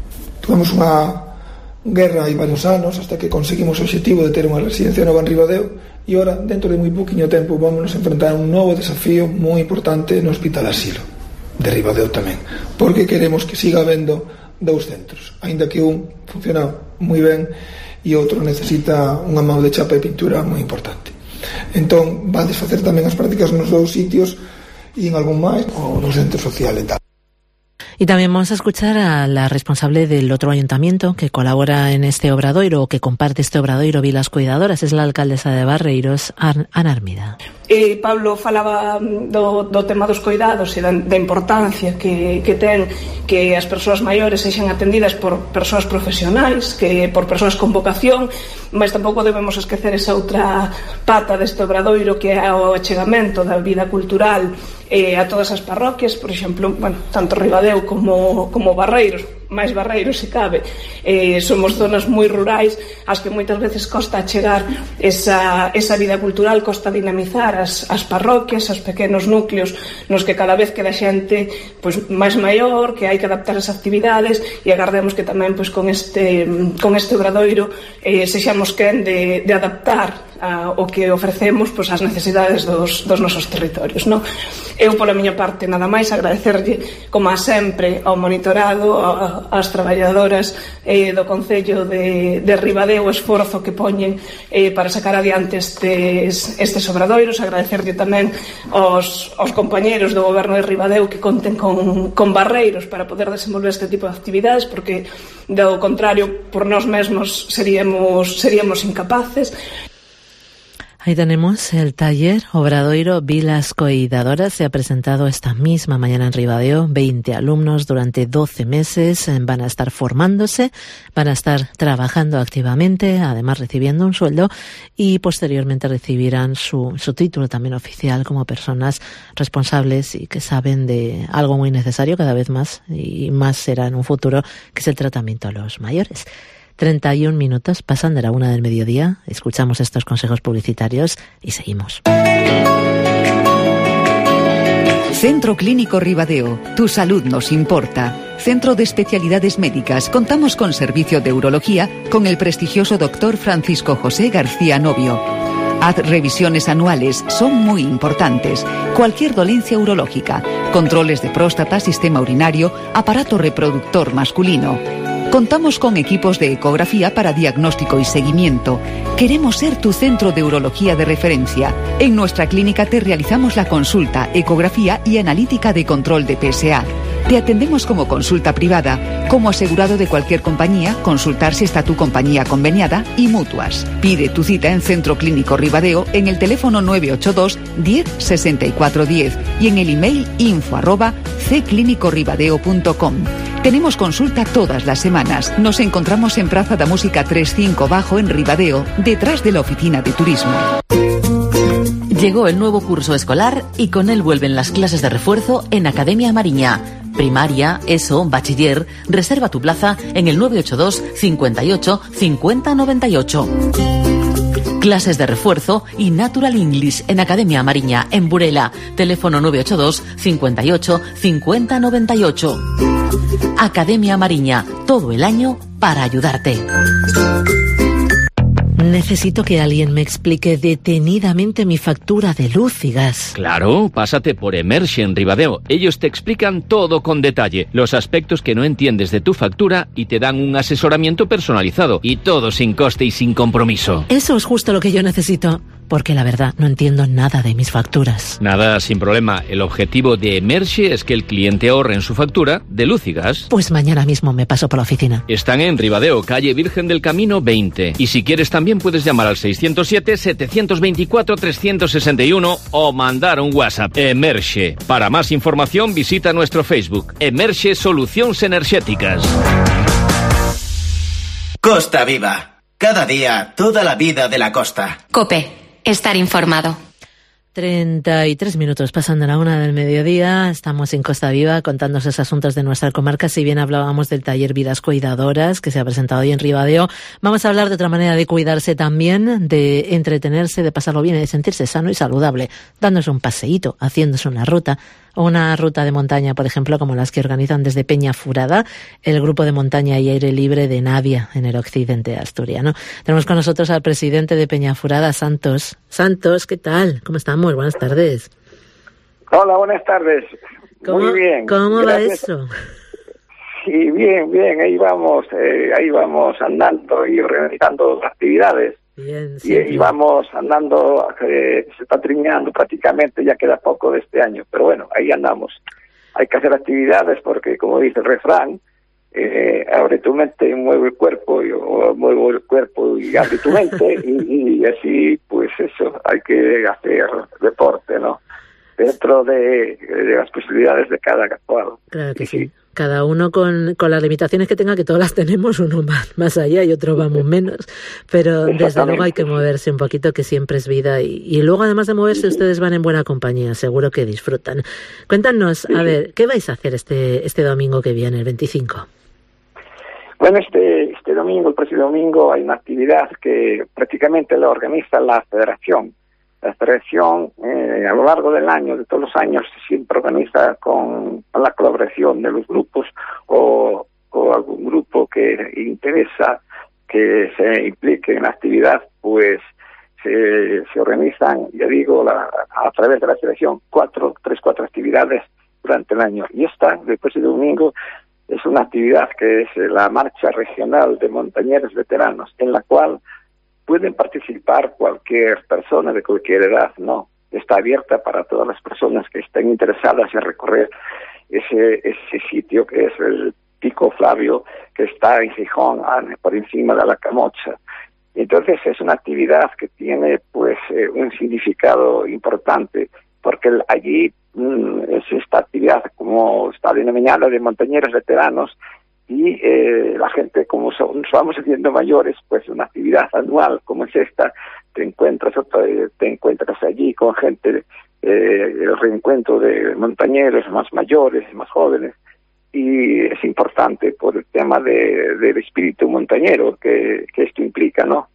Tuvemos unha guerra hai varios anos hasta que conseguimos o objetivo de ter unha residencia nova en Ribadeo, e ora, dentro de moi pouquiño tempo, vamos a enfrentar un novo desafío moi importante no Hospital Asilo de Ribadeo tamén, porque queremos que siga habendo 2 centros, aínda que un funciona moi ben e outro necesita unha mão de chapa e pintura moi importante. Entón, vades facer tamén as prácticas nos 2 sitios e en algún máis, ou no centro social e tal. Y también vamos a escuchar a la responsable del otro ayuntamiento que colabora en este obradoiro o que comparte este obradoiro, Vilas Cuidadoras, es la alcaldesa de Barreiros, Ana Armida. Pablo falaba do tema dos cuidados e da importancia que ten que as persoas maiores sexan atendidas por persoas profesionais, que por persoas con vocación, mas tampouco debemos esquecer esa outra pata deste obradoiro que é o achegamento da vida cultural a todas as parroquias, por exemplo, tanto Ribadeo como Barreiros, máis Barreiros se cabe, somos zonas moi rurais as que moitas veces costa achegar esa vida cultural, costa dinamizar as parroquias, os pequenos núcleos nos que cada vez queda xente máis maior, que hai que adaptar as actividades, e agardemos que tamén con este obradoiro sexamos quen de adaptar o que ofrecemos ás necesidades dos nosos territorios, non? Eu, pola miña parte, nada máis agradecerlle, como a sempre, ao monitorado, ás traballadoras do Concello de Ribadeo, o esforzo que poñen para sacar adiante estes obradoiros, agradecerlle tamén aos compañeros do Goberno de Ribadeo que conten con Barreiros para poder desenvolver este tipo de actividades, porque, do contrario, por nós mesmos seríamos incapaces. Ahí tenemos el taller Obradoiro Vilas Cuidadoras. Se ha presentado esta misma mañana en Ribadeo. 20 alumnos durante 12 meses van a estar formándose, van a estar trabajando activamente, además recibiendo un sueldo, y posteriormente recibirán su título también oficial como personas responsables y que saben de algo muy necesario cada vez más, y más será en un futuro, que es el tratamiento a los mayores. 31 minutos pasan de la 1 del mediodía. Escuchamos estos consejos publicitarios y seguimos. Centro Clínico Ribadeo. Tu salud nos importa. Centro de Especialidades Médicas. Contamos con servicio de urología con el prestigioso doctor Francisco José García Novio. Haz revisiones anuales, son muy importantes. Cualquier dolencia urológica, controles de próstata, sistema urinario, aparato reproductor masculino. Contamos con equipos de ecografía para diagnóstico y seguimiento. Queremos ser tu centro de urología de referencia. En nuestra clínica te realizamos la consulta, ecografía y analítica de control de PSA. Te atendemos como consulta privada, como asegurado de cualquier compañía, consultar si está tu compañía conveniada y mutuas. Pide tu cita en Centro Clínico Ribadeo en el teléfono 982 10 64 10 y en el email info@cclinicoribadeo.com. Tenemos consulta todas las semanas. Nos encontramos en Praza da Música 35 Bajo en Ribadeo, detrás de la oficina de turismo. Llegó el nuevo curso escolar y con él vuelven las clases de refuerzo en Academia Mariña. Primaria, ESO, bachiller. Reserva tu plaza en el 982 58 50 98. Clases de refuerzo y Natural English en Academia Mariña, en Burela. Teléfono 982 58 50 98. Academia Mariña, todo el año para ayudarte. Necesito que alguien me explique detenidamente mi factura de luz y gas. Claro, pásate por Emerxe en Ribadeo. Ellos te explican todo con detalle, los aspectos que no entiendes de tu factura, y te dan un asesoramiento personalizado, y todo sin coste y sin compromiso. Eso es justo lo que yo necesito, porque la verdad no entiendo nada de mis facturas. Nada, sin problema. El objetivo de Emerxe es que el cliente ahorre en su factura de luz y gas. Pues mañana mismo me paso por la oficina. Están en Ribadeo, calle Virgen del Camino 20. Y si quieres también puedes llamar al 607-724-361 o mandar un WhatsApp. Emerxe. Para más información visita nuestro Facebook. Emerxe Soluciones Energéticas. Costa Viva. Cada día, toda la vida de la costa. COPE. Estar informado. 33 minutos pasando la 1 del mediodía, estamos en Costa Viva contando esos asuntos de nuestra comarca. Si bien hablábamos del taller Vidas Cuidadoras que se ha presentado hoy en Ribadeo, vamos a hablar de otra manera de cuidarse también, de entretenerse, de pasarlo bien y de sentirse sano y saludable, dándose un paseíto, haciéndose una ruta de montaña, por ejemplo, como las que organizan desde Peñafurada, el grupo de montaña y aire libre de Navia, en el occidente asturiano. Tenemos con nosotros al presidente de Peñafurada, Santos. Santos, ¿qué tal? ¿Cómo estamos? Buenas tardes. Hola, buenas tardes. Muy bien. ¿Cómo va eso? Sí, bien, ahí vamos andando y organizando actividades. Bien, y vamos andando, se está terminando prácticamente, ya queda poco de este año, pero bueno, ahí andamos. Hay que hacer actividades porque, como dice el refrán, abre tu mente, mueve el cuerpo, yo muevo el cuerpo y abre tu mente, y así, pues eso, hay que hacer deporte, ¿no? Dentro de las posibilidades de cada cual. Claro que sí. Cada uno con las limitaciones que tenga, que todas las tenemos, uno más allá y otro vamos menos, pero desde luego hay que moverse un poquito, que siempre es vida, y luego además de moverse ustedes van en buena compañía, seguro que disfrutan. Cuéntanos, a ver, ¿qué vais a hacer este domingo que viene, el 25? Bueno, este domingo, el próximo domingo, hay una actividad que prácticamente la organiza la Federación. La Federación, a lo largo del año, de todos los años, siempre organiza con la colaboración de los grupos o algún grupo que interesa que se implique en la actividad, pues se organizan, ya digo, a través de la Federación, 4 actividades durante el año. Y esta, después del domingo, es una actividad que es la Marcha Regional de Montañeros Veteranos, en la cual pueden participar cualquier persona de cualquier edad, ¿no? Está abierta para todas las personas que estén interesadas en recorrer ese sitio que es el Pico Flavio, que está en Gijón, por encima de la Camocha. Entonces es una actividad que tiene pues un significado importante, porque allí es esta actividad, como está denominada, de montañeros veteranos, y la gente, como nos vamos haciendo mayores, pues una actividad anual como es esta, te encuentras allí con gente, el reencuentro de montañeros más mayores, más jóvenes, y es importante por el tema del espíritu montañero que esto implica, ¿no?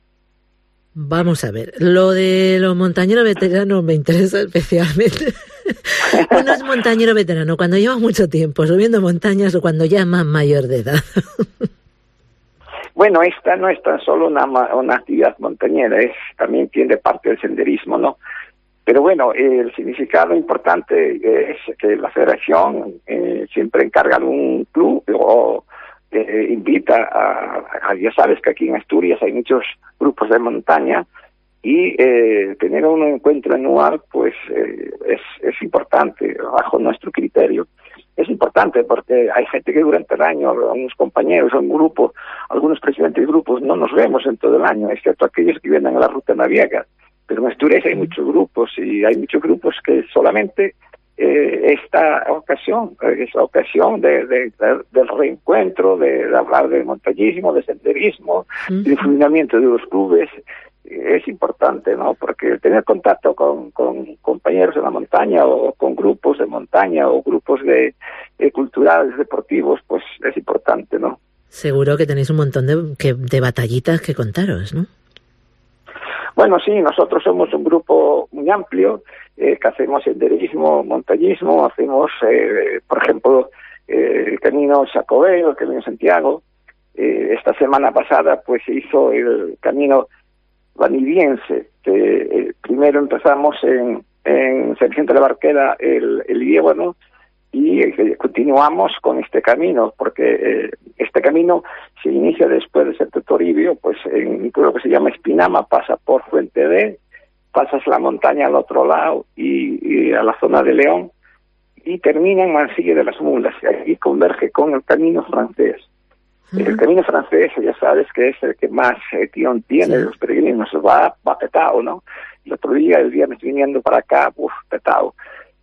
Vamos a ver, lo de los montañeros veteranos me interesa especialmente. Uno es montañero veterano cuando lleva mucho tiempo subiendo montañas o cuando ya es más mayor de edad. Bueno, esta no es tan solo una actividad montañera, también tiene parte del senderismo, ¿no? Pero bueno, el significado importante es que la Federación siempre encarga de un club o invita ya sabes que aquí en Asturias hay muchos grupos de montaña, y tener un encuentro anual pues es importante bajo nuestro criterio. Es importante porque hay gente que durante el año, algunos compañeros, un grupo, algunos presidentes de grupos, no nos vemos en todo el año, excepto aquellos que vienen a la ruta naviega. Pero en Asturias hay muchos grupos, y hay muchos grupos que solamente esta ocasión es la ocasión del reencuentro, de hablar de montañismo, de senderismo, del funcionamiento de los clubes. Es importante, ¿no? Porque tener contacto con compañeros de la montaña, o con grupos de montaña, o grupos de culturales, deportivos, pues es importante, ¿no? Seguro que tenéis un montón de batallitas que contaros, ¿no? Bueno, sí, nosotros somos un grupo muy amplio, que hacemos senderismo, montañismo, hacemos, por ejemplo, el Camino Xacobeo, el Camino Santiago. Esta semana pasada pues se hizo el Camino Vaniviense, que primero empezamos en San Vicente de la Barquera, el Líbano, y continuamos con este camino, porque este camino se inicia después de Santo Toribio, pues en un pueblo que se llama Espinama, pasa por Fuente D, pasas la montaña al otro lado y a la zona de León, y termina en Mansilla de las Mulas, y aquí converge con el camino francés. El camino francés, ya sabes que es el que más tirón tiene de los peregrinos, va petado, ¿no? El otro día, el viernes viniendo para acá, petado.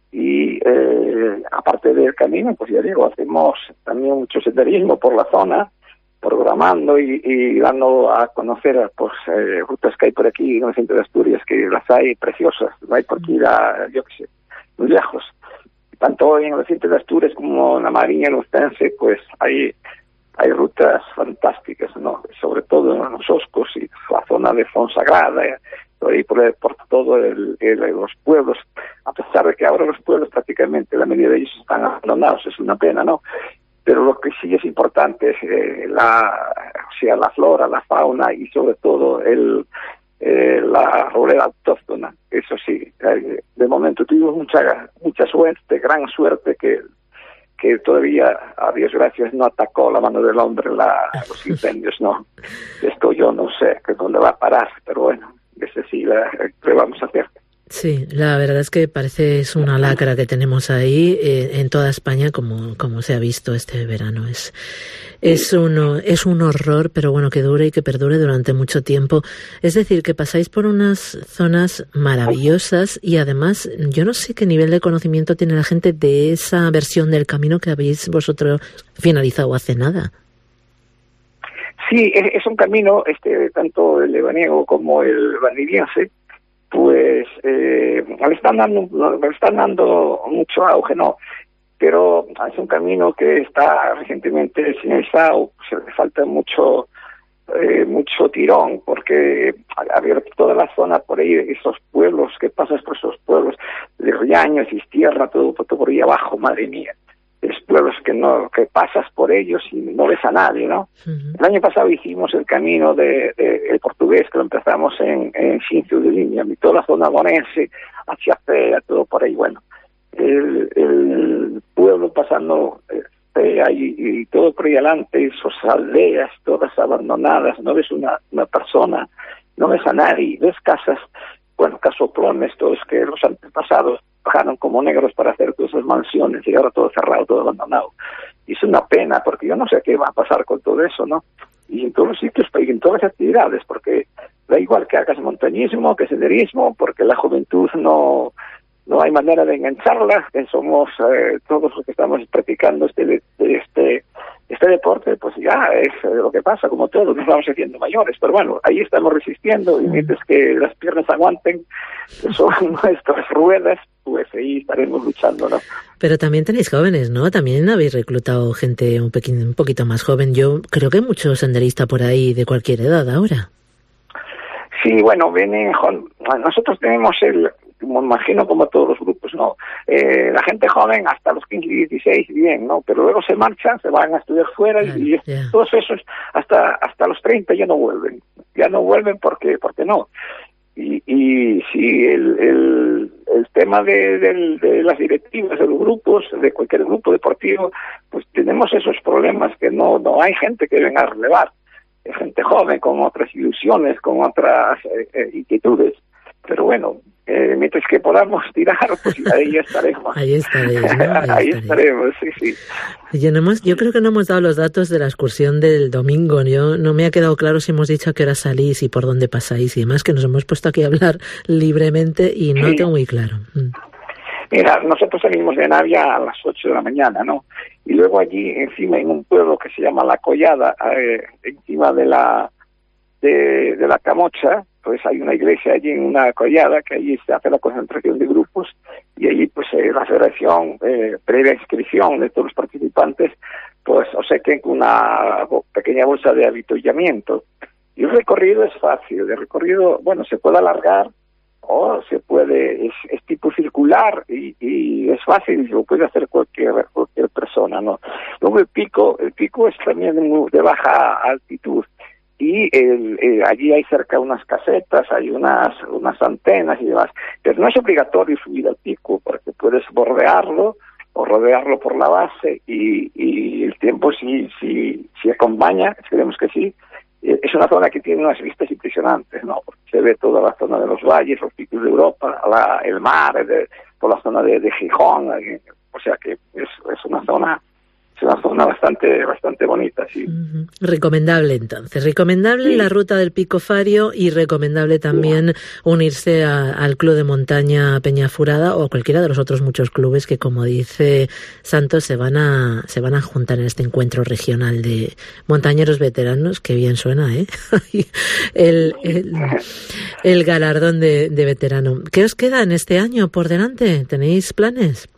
Y aparte del camino, pues ya digo, hacemos también mucho senderismo por la zona, programando y dando a conocer pues rutas que hay por aquí en el centro de Asturias, que las hay preciosas, no hay por qué ir a, yo qué sé, muy lejos. Tanto en el centro de Asturias como en la Mariña Lustense, pues hay rutas fantásticas, ¿no? Sobre todo en los Oscos y la zona de Fonsagrada, por ahí por todo los pueblos, a pesar de que ahora los pueblos prácticamente la mayoría de ellos están abandonados, es una pena, ¿no? Pero lo que sí es importante es la flora, la fauna y sobre todo la rolera autóctona. Eso sí, de momento tuvimos mucha suerte, gran suerte, que todavía, a Dios gracias, no atacó la mano del hombre los incendios, ¿no? Esto yo no sé dónde va a parar, pero bueno, ese sí le vamos a hacer. Sí, la verdad es que parece es una lacra que tenemos ahí en toda España, como se ha visto este verano. Es un horror, pero bueno, que dure y que perdure durante mucho tiempo. Es decir, que pasáis por unas zonas maravillosas y además yo no sé qué nivel de conocimiento tiene la gente de esa versión del camino que habéis vosotros finalizado hace nada. Sí, es un camino, tanto el lebaniego como el valdiviense, pues le están dando mucho auge, ¿no? Pero es un camino que está recientemente señalizado, se le falta mucho tirón, porque ha abierto toda la zona por ahí, esos pueblos, que pasas por esos pueblos de Riaño, Cistierra, todo por ahí abajo, madre mía. Es pueblos que pasas por ellos y no ves a nadie, ¿no? Uh-huh. El año pasado hicimos el camino el portugués, que lo empezamos en Cincio de Línea, y toda la zona bonense, hacia Fea, todo por ahí, bueno. El pueblo pasando Fea y todo por ahí adelante, esas aldeas todas abandonadas, no ves una persona, no ves a nadie, ves casas, bueno, casoplones, todos que los antepasados bajaron como negros para hacer todas esas mansiones y ahora todo cerrado, todo abandonado. Y es una pena, porque yo no sé qué va a pasar con todo eso, ¿no? Y en todos los sitios, y en todas las actividades, porque da igual que hagas montañismo, que senderismo, porque la juventud no hay manera de engancharla, que somos todos los que estamos practicando este deporte, pues ya es lo que pasa, como todos nos vamos haciendo mayores, pero bueno, ahí estamos resistiendo, y mientras que las piernas aguanten, que son nuestras ruedas, pues ahí estaremos luchando, ¿no? Pero también tenéis jóvenes, ¿no? También habéis reclutado gente un poquito más joven. Yo creo que hay muchos senderistas por ahí de cualquier edad ahora. Sí, bueno, nosotros tenemos me imagino como todos los grupos, ¿no? La gente joven hasta los 15 y 16, bien, ¿no? Pero luego se marchan, se van a estudiar fuera y todos esos hasta los 30 ya no vuelven porque no. Y sí, el tema de las directivas de los grupos, de cualquier grupo deportivo, pues tenemos esos problemas que no hay gente que venga a relevar. Hay gente joven con otras ilusiones, con otras inquietudes. Pero bueno, mientras que podamos tirar, pues ahí estaremos. Ahí estaréis, ¿no? Ahí estaremos, sí. Yo creo que no hemos dado los datos de la excursión del domingo. Yo no me ha quedado claro si hemos dicho a qué hora salís y por dónde pasáis y demás, que nos hemos puesto aquí a hablar libremente y no tengo muy claro. Mira, nosotros salimos de Navia a las 8 de la mañana, ¿no? Y luego allí, encima, en un pueblo que se llama La Collada, encima de la Camocha, pues hay una iglesia allí en una collada que allí se hace la concentración de grupos y allí pues la federación, previa inscripción de todos los participantes, pues obsequian una pequeña bolsa de avituallamiento. Y el recorrido es fácil, el recorrido, bueno, se puede alargar o se puede, es tipo circular y es fácil, lo puede hacer cualquier persona, ¿no? Luego el pico es también de baja altitud. Y allí hay cerca unas casetas, hay unas antenas y demás, pero no es obligatorio subir al pico porque puedes bordearlo o rodearlo por la base y el tiempo si acompaña, esperemos que sí. Es una zona que tiene unas vistas impresionantes, ¿no? Porque se ve toda la zona de los valles, los picos de Europa, el mar, por la zona de Gijón, o sea que es una zona es una zona bastante bonita, sí. Recomendable, entonces. Recomendable la ruta del Pico Fario y recomendable también unirse al Club de Montaña Peñafurada o a cualquiera de los otros muchos clubes que, como dice Santos, se van a juntar en este encuentro regional de montañeros veteranos. Que bien suena, ¿eh? el galardón de veterano. ¿Qué os queda en este año por delante? ¿Tenéis planes?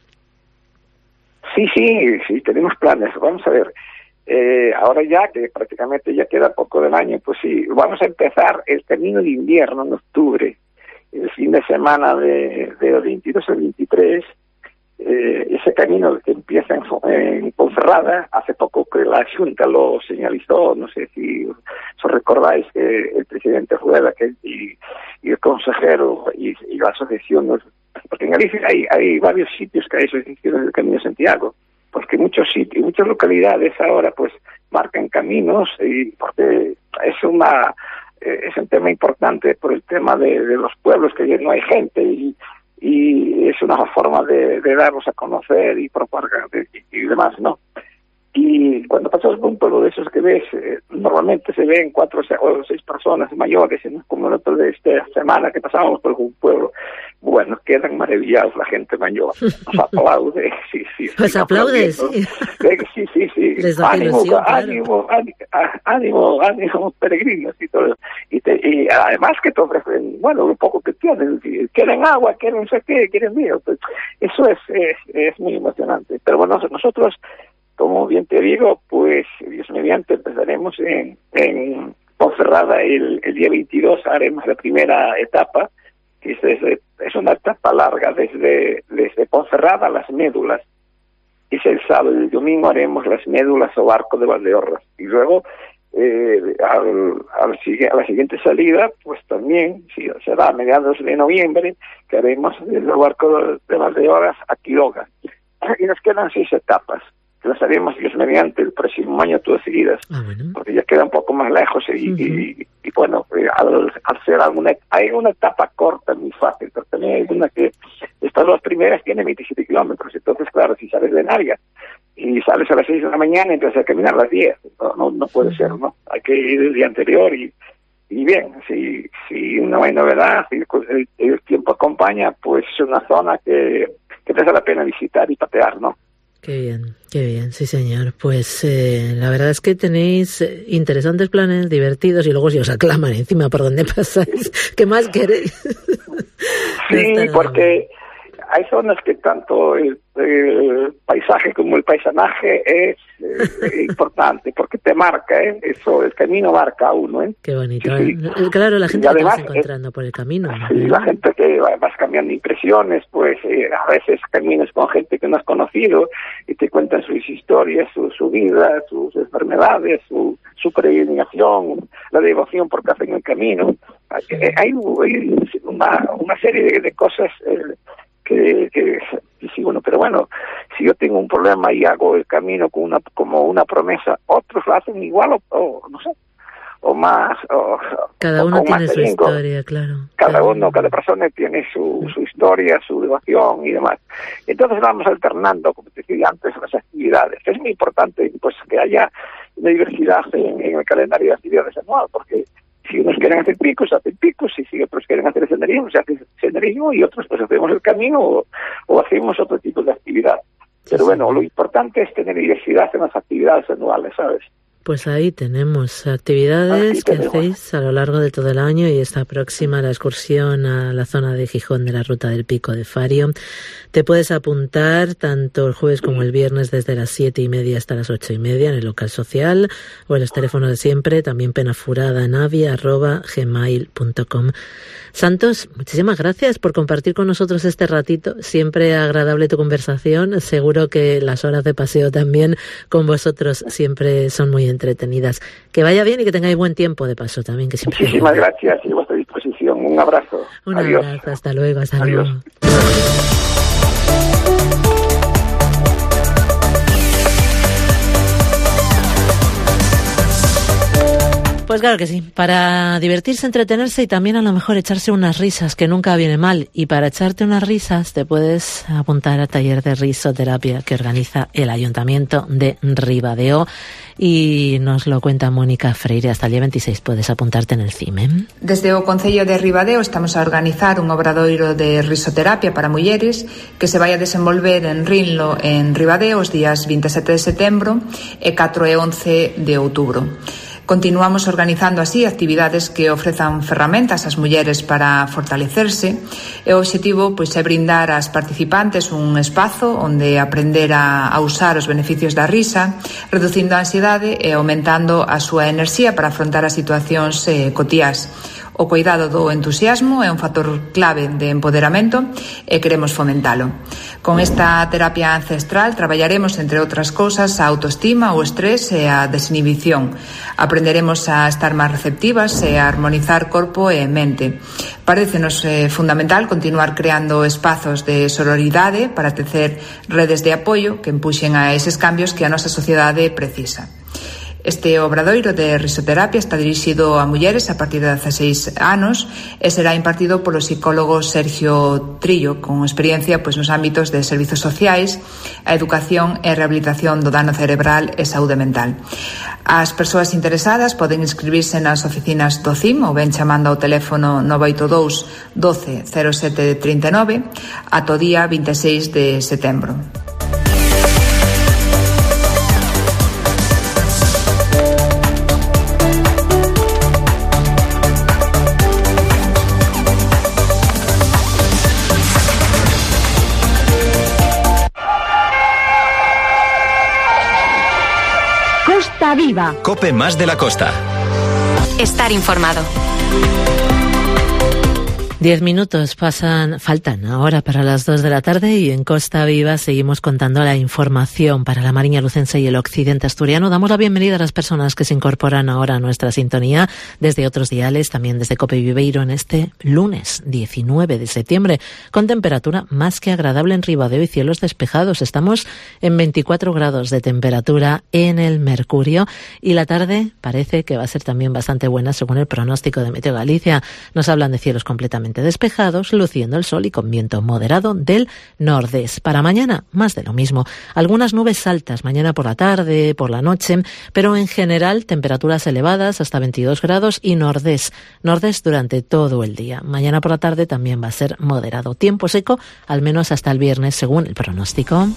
Sí, tenemos planes. Vamos a ver, ahora ya que prácticamente ya queda poco del año, pues sí, vamos a empezar el camino de invierno en octubre, el fin de semana de 22 al 23. Ese camino que empieza en Ponferrada, hace poco que la Junta lo señalizó, no sé si os recordáis que el presidente Rueda y el consejero y la asociación, porque en Galicia hay varios sitios que hay asociaciones del Camino de Santiago, porque muchos sitios, muchas localidades ahora pues marcan caminos, y porque es un tema importante por el tema de los pueblos, que no hay gente, y es una forma de darlos a conocer y propagar y demás, ¿no? Y cuando pasas por un pueblo de esos que ves, normalmente se ven 4 o 6 personas mayores, como el otro de esta semana que pasábamos por un pueblo. Bueno, quedan maravillados la gente mayor. Nos aplaude, sí. Pues aplaude, sí. Sí. Les da ilusión, ánimo, peregrinos y todo. Y además que te ofrecen, bueno, lo poco que tienen. Quieren agua, quieren no sé qué, quieren vino. Pues eso es muy emocionante. Pero bueno, nosotros, como bien te digo, pues Dios mediante empezaremos en Ponferrada el día 22, haremos la primera etapa, que es una etapa larga desde Ponferrada a Las Médulas. Es el sábado y el domingo haremos Las Médulas o Barco de Valdeorras. Y luego, a la siguiente salida, pues también será a mediados de noviembre, que haremos el Barco de Valdeorras a Quiroga. Y nos quedan 6 etapas, que las haremos Dios mediante el próximo año todas seguidas, porque ya queda un poco más lejos y bueno, al ser hay una etapa corta muy fácil, pero también hay una que estas 2 primeras tienen 27 kilómetros, entonces claro, si sales de Navia y sales a las 6 de la mañana y empiezas a caminar a las 10, no puede ser, ¿no? Hay que ir el día anterior y bien, si no hay novedad, si el tiempo acompaña, pues es una zona que merece la pena visitar y patear, ¿no? Qué bien, sí señor. Pues la verdad es que tenéis interesantes planes, divertidos, y luego si os aclaman encima por donde pasáis, ¿qué más queréis? Sí, porque hay zonas que tanto el paisaje como el paisanaje es importante, porque te marca, eso, el camino marca a uno, Qué bonito. Sí. Claro, la gente que vas encontrando por el camino. Sí, la gente que vas cambiando impresiones, pues a veces caminas con gente que no has conocido y te cuentan sus historias, su vida, sus enfermedades, su peregrinación, la devoción por café en el camino. Hay una serie de cosas que sí, bueno, pero bueno, si yo tengo un problema y hago el camino como una promesa, otros lo hacen igual o no sé, o más. Cada uno tiene su historia, claro. Cada persona tiene su historia, su devoción y demás. Entonces vamos alternando, como te decía antes, las actividades. Es muy importante pues que haya una diversidad en el calendario de actividades anual, porque si unos quieren hacer picos, hacen picos, y si otros quieren hacer senderismo, se hace senderismo, y otros pues hacemos el camino o hacemos otro tipo de actividad. Pero bueno, lo importante es tener diversidad en las actividades anuales, ¿sabes? Pues ahí tenemos actividades que hacéis a lo largo de todo el año, y está próxima la excursión a la zona de Gijón de la Ruta del Pico de Fario. Te puedes apuntar tanto el jueves como el viernes desde las 7:30 hasta las 8:30 en el local social o en los teléfonos de siempre, también penafuradanavi@gmail.com. Santos, muchísimas gracias por compartir con nosotros este ratito. Siempre agradable tu conversación. Seguro que las horas de paseo también con vosotros siempre son muy entretenidas. Que vaya bien y que tengáis buen tiempo de paso también. Que siempre muchísimas gracias y a vuestra disposición. Un abrazo. Adiós. Abrazo. Hasta luego. Hasta Adiós. Luego. Pues claro que sí, para divertirse, entretenerse y también a lo mejor echarse unas risas, que nunca viene mal. Y para echarte unas risas te puedes apuntar al taller de risoterapia que organiza el Ayuntamiento de Ribadeo. Y nos lo cuenta Mónica Freire. Hasta el día 26 puedes apuntarte en el CIME. Desde o Concello de Ribadeo estamos a organizar un obradoiro de risoterapia para mulleres que se vai a desenvolver en Rinlo, en Ribadeo, os días 27 de setembro e 4 e 11 de outubro. Continuamos organizando así actividades que ofrezan ferramentas ás mulleres para fortalecerse e o obxectivo pois é brindar ás participantes un espazo onde aprender a usar os beneficios da risa, reducindo a ansiedade e aumentando a súa enerxía para afrontar as situacións cotiás. O cuidado do entusiasmo é un factor clave de empoderamento e queremos fomentalo. Con esta terapia ancestral traballaremos, entre outras cousas, a autoestima, o estrés e a desinhibición. Aprenderemos a estar máis receptivas e a armonizar corpo e mente. Parécenos fundamental continuar creando espazos de sororidade para tecer redes de apoio que empuxen a eses cambios que a nosa sociedade precisa. Este obradoiro de risoterapia está dirixido a mulleres a partir de 16 anos e será impartido polo psicólogo Sergio Trillo, con experiencia nos ámbitos de servizos sociais, a educación e rehabilitación do dano cerebral e saúde mental. As persoas interesadas poden inscribirse nas oficinas do CIM ou ben chamando ao teléfono 982 12 07 39 ata o día 26 de setembro. Costa Viva. Cope más de la costa. Estar informado. 10 minutos faltan ahora para las 2 de la tarde y en Costa Viva seguimos contando la información para la Mariña Lucense y el occidente asturiano. Damos la bienvenida a las personas que se incorporan ahora a nuestra sintonía desde otros diales, también desde Cope Viveiro en este lunes 19 de septiembre, con temperatura más que agradable en Ribadeo y cielos despejados. Estamos en 24 grados de temperatura en el Mercurio y la tarde parece que va a ser también bastante buena según el pronóstico de Meteo Galicia. Nos hablan de cielos completamente despejados, luciendo el sol y con viento moderado del nordés. Para mañana, más de lo mismo. Algunas nubes altas mañana por la tarde, por la noche, pero en general temperaturas elevadas hasta 22 grados y nordés durante todo el día. Mañana por la tarde también va a ser moderado. Tiempo seco, al menos hasta el viernes, según el pronóstico.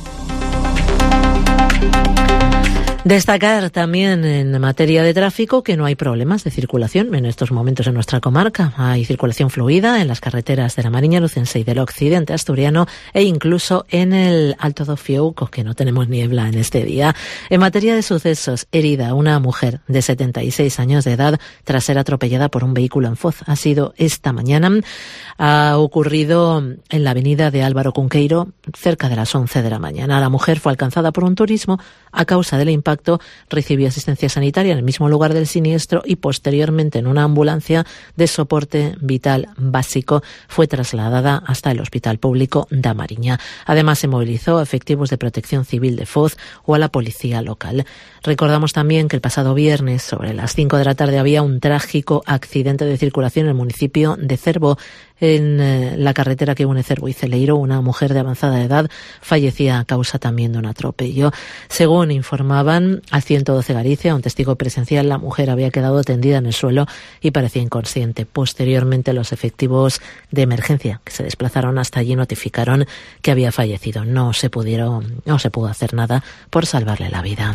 Destacar también en materia de tráfico que no hay problemas de circulación en estos momentos en nuestra comarca. Hay circulación fluida en las carreteras de la Mariña Lucense y del occidente asturiano e incluso en el Alto do Fiouco, que no tenemos niebla en este día. En materia de sucesos, herida una mujer de 76 años de edad tras ser atropellada por un vehículo en Foz. Ha sido esta mañana. Ha ocurrido en la avenida de Álvaro Cunqueiro cerca de las 11 de la mañana. La mujer fue alcanzada por un turismo. A causa del impacto recibió asistencia sanitaria en el mismo lugar del siniestro y posteriormente en una ambulancia de soporte vital básico fue trasladada hasta el Hospital Público da Mariña. Además se movilizó a efectivos de Protección Civil de Foz o a la policía local. Recordamos también que el pasado viernes sobre las 5 de la tarde había un trágico accidente de circulación en el municipio de Cervo. En la carretera que une Cervo y Celeiro, una mujer de avanzada edad fallecía a causa también de un atropello. Según informaban al 112 Galicia, un testigo presencial, la mujer había quedado tendida en el suelo y parecía inconsciente. Posteriormente, los efectivos de emergencia que se desplazaron hasta allí notificaron que había fallecido. No se pudo hacer nada por salvarle la vida.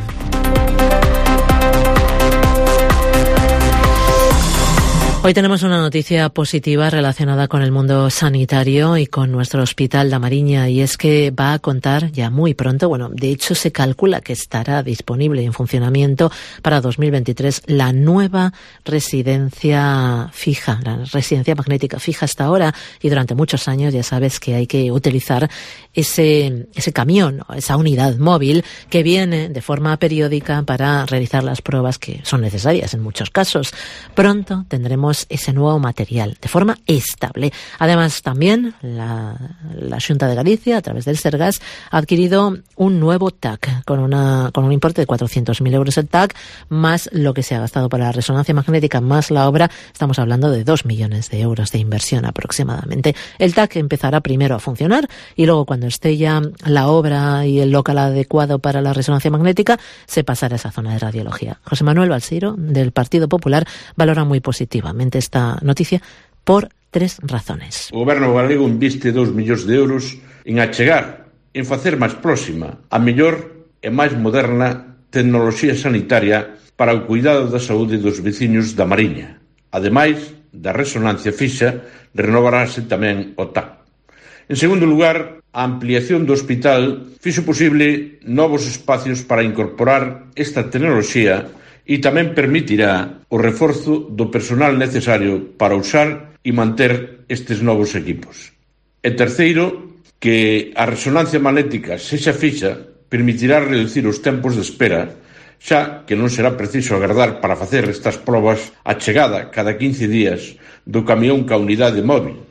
Hoy tenemos una noticia positiva relacionada con el mundo sanitario y con nuestro Hospital da Mariña, y es que va a contar ya muy pronto, de hecho se calcula que estará disponible en funcionamiento para 2023 la nueva residencia fija, la residencia magnética fija. Hasta ahora y durante muchos años ya sabes que hay que utilizar ese camión, esa unidad móvil que viene de forma periódica para realizar las pruebas que son necesarias en muchos casos. Pronto tendremos tenemos ese nuevo material de forma estable. Además, también la Xunta de Galicia, a través del Sergas, ha adquirido un nuevo TAC con un importe de 400.000 euros el TAC, más lo que se ha gastado para la resonancia magnética, más la obra. Estamos hablando de 2 millones de euros de inversión aproximadamente. El TAC empezará primero a funcionar y luego, cuando esté ya la obra y el local adecuado para la resonancia magnética, se pasará a esa zona de radiología. José Manuel Balseiro, del Partido Popular, valora muy positivamente esta noticia por 3 razones. O Goberno galego inviste 2 millóns de euros en achegar, en facer máis próxima a mellor e máis moderna tecnoloxía sanitaria para o cuidado da saúde dos veciños da Mariña. Ademais da resonancia fixa, renovarase tamén o TAC. En segundo lugar, a ampliación do hospital fixo posible novos espacios para incorporar esta tecnoloxía e tamén permitirá o reforzo do personal necesario para usar e manter estes novos equipos. E terceiro, que a resonancia magnética sexa fixa permitirá reducir os tempos de espera, xa que non será preciso agardar para facer estas probas a chegada cada 15 días do camión ca unidade móvil.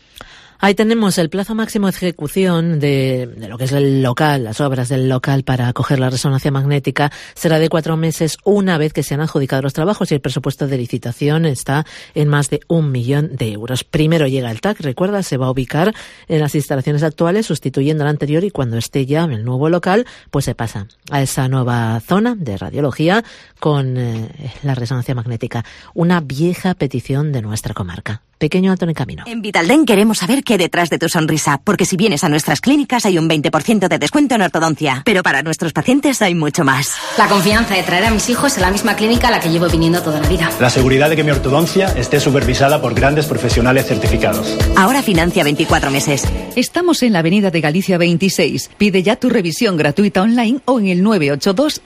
Ahí tenemos el plazo máximo de ejecución de lo que es el local, las obras del local para acoger la resonancia magnética. Será de 4 meses una vez que se han adjudicado los trabajos, y el presupuesto de licitación está en más de 1 millón de euros. Primero llega el TAC, recuerda, se va a ubicar en las instalaciones actuales sustituyendo al anterior, y cuando esté ya en el nuevo local, pues se pasa a esa nueva zona de radiología con la resonancia magnética. Una vieja petición de nuestra comarca. Pequeño alto en el camino. En Vitaldent queremos saber qué hay detrás de tu sonrisa, porque si vienes a nuestras clínicas hay un 20% de descuento en ortodoncia, pero para nuestros pacientes hay mucho más. La confianza de traer a mis hijos a la misma clínica a la que llevo viniendo toda la vida. La seguridad de que mi ortodoncia esté supervisada por grandes profesionales certificados. Ahora financia 24 meses. Estamos en la Avenida de Galicia 26. Pide ya tu revisión gratuita online o en el 982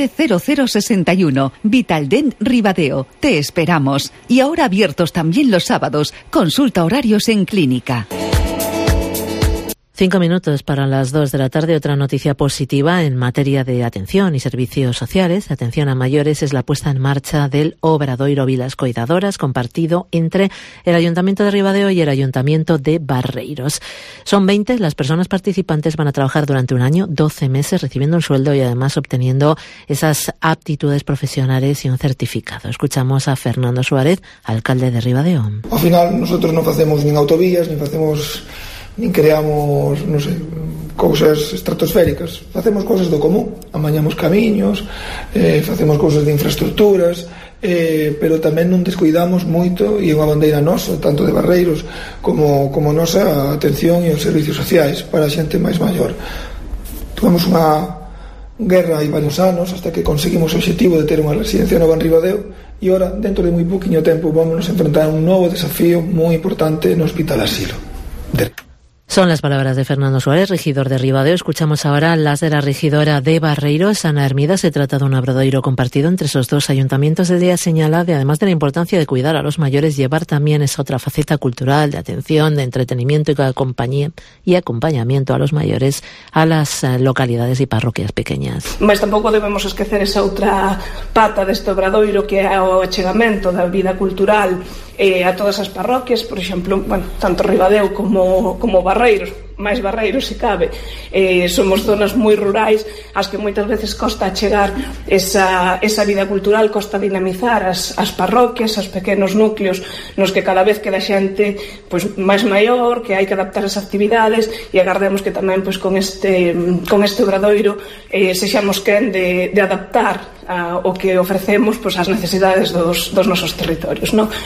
120061. Vitaldent Ribadeo. Te esperamos. Y ahora abiertos también los sábados. Consulta horarios en clínica. 5 minutos para las 2 de la tarde. Otra noticia positiva en materia de atención y servicios sociales, atención a mayores, es la puesta en marcha del Obradoiro Vilas Coidadoras, compartido entre el Ayuntamiento de Ribadeo y el Ayuntamiento de Barreiros. Son 20 las personas participantes, van a trabajar durante un año, 12 meses, recibiendo un sueldo y además obteniendo esas aptitudes profesionales y un certificado. Escuchamos a Fernando Suárez, alcalde de Ribadeo. Ao final, nosotros non facemos nin autovías, nin creamos, non sei, cousas estratosféricas. Facemos cousas do común, amañamos camiños, facemos cousas de infraestructuras, pero tamén non descuidamos moito, e unha bandeira nosa, tanto de Barreiros como nosa, atención e os servicios sociais para a xente máis maior. Tuvemos unha guerra hai varios anos hasta que conseguimos o obxectivo de ter unha residencia nova en Ribadeo, e ora, dentro de moi poquinho tempo, vamos a enfrentar un novo desafío moi importante no Hospital Asilo. Son las palabras de Fernando Suárez, regidor de Ribadeo. Escuchamos ahora las de la regidora de Barreiros, Ana Hermida. Se trata de un obradoiro compartido entre esos dos ayuntamientos. Ella señala, además de la importancia de cuidar a los mayores, llevar también esa otra faceta cultural, de atención, de entretenimiento y compañía y acompañamiento a los mayores a las localidades y parroquias pequeñas. Mas tampouco debemos esquecer esa outra pata deste obradoiro, que é o achegamento da vida cultural a todas as parroquias, por exemplo, tanto Ribadeo como Barreiros, máis Barreiros se cabe, somos zonas moi rurais as que moitas veces costa chegar esa vida cultural, costa dinamizar as parroquias, os pequenos núcleos nos que cada vez queda xente pois máis maior, que hai que adaptar as actividades, e agardemos que tamén pois con este obradoiro sexamos quen de adaptar o que ofrecemos pois ás necesidades dos nosos territorios, non?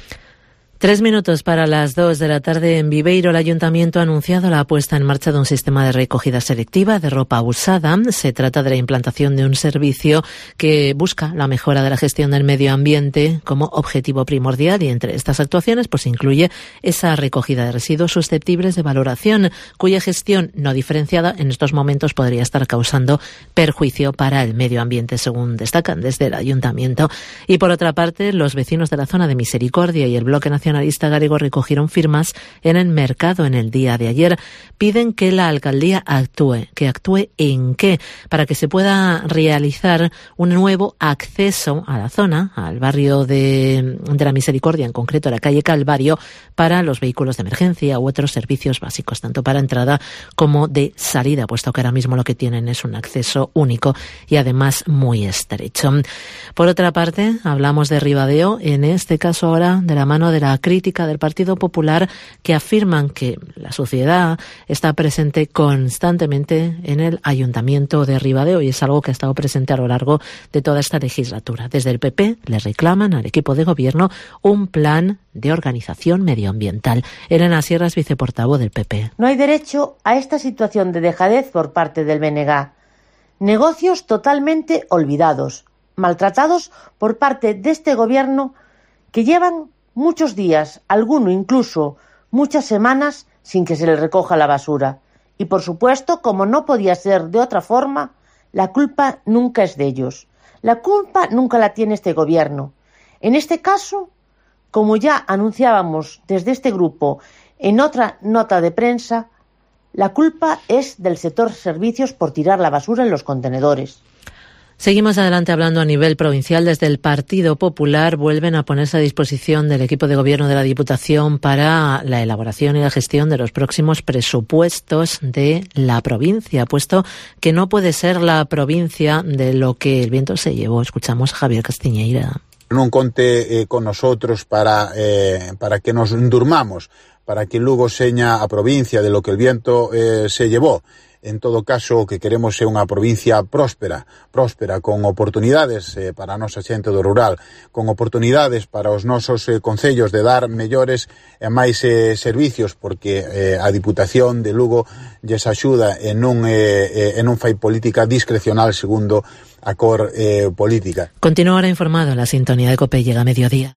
3 minutos para las 2 de la tarde. En Viveiro, el Ayuntamiento ha anunciado la puesta en marcha de un sistema de recogida selectiva de ropa usada. Se trata de la implantación de un servicio que busca la mejora de la gestión del medio ambiente como objetivo primordial, y entre estas actuaciones pues incluye esa recogida de residuos susceptibles de valoración, cuya gestión no diferenciada en estos momentos podría estar causando perjuicio para el medio ambiente, según destacan desde el Ayuntamiento. Y por otra parte, los vecinos de la zona de Misericordia y el Bloque Nacional Nacionalista Galego recogieron firmas en el mercado en el día de ayer. Piden que la alcaldía actúe. ¿Que actúe en qué? Para que se pueda realizar un nuevo acceso a la zona, al barrio de la Misericordia, en concreto a la calle Calvario, para los vehículos de emergencia u otros servicios básicos, tanto para entrada como de salida, puesto que ahora mismo lo que tienen es un acceso único y además muy estrecho. Por otra parte, hablamos de Ribadeo, en este caso ahora de la mano de la crítica del Partido Popular, que afirman que la sociedad está presente constantemente en el Ayuntamiento de Ribadeo y es algo que ha estado presente a lo largo de toda esta legislatura. Desde el PP le reclaman al equipo de gobierno un plan de organización medioambiental. Elena Sierras, viceportavoz del PP. No hay derecho a esta situación de dejadez por parte del BNG. Negocios totalmente olvidados, maltratados por parte de este gobierno que llevan muchos días, alguno incluso muchas semanas, sin que se les recoja la basura. Y por supuesto, como no podía ser de otra forma, la culpa nunca es de ellos. La culpa nunca la tiene este gobierno. En este caso, como ya anunciábamos desde este grupo en otra nota de prensa, la culpa es del sector servicios por tirar la basura en los contenedores. Seguimos adelante hablando a nivel provincial. Desde el Partido Popular vuelven a ponerse a disposición del equipo de gobierno de la Diputación para la elaboración y la gestión de los próximos presupuestos de la provincia, puesto que no puede ser la provincia de lo que el viento se llevó. Escuchamos a Javier Castiñeira. Non conte con nosotros para que nos durmamos, para que Lugo seña a provincia de lo que el viento se llevó. En todo caso, o que queremos é unha provincia próspera, con oportunidades para a nosa xente do rural, con oportunidades para os nosos concellos de dar mellores e máis servicios, porque a Diputación de Lugo lles axuda e non fai política discrecional segundo a cor política. Continúa ahora informado en la sintonía de COPE, llega a mediodía.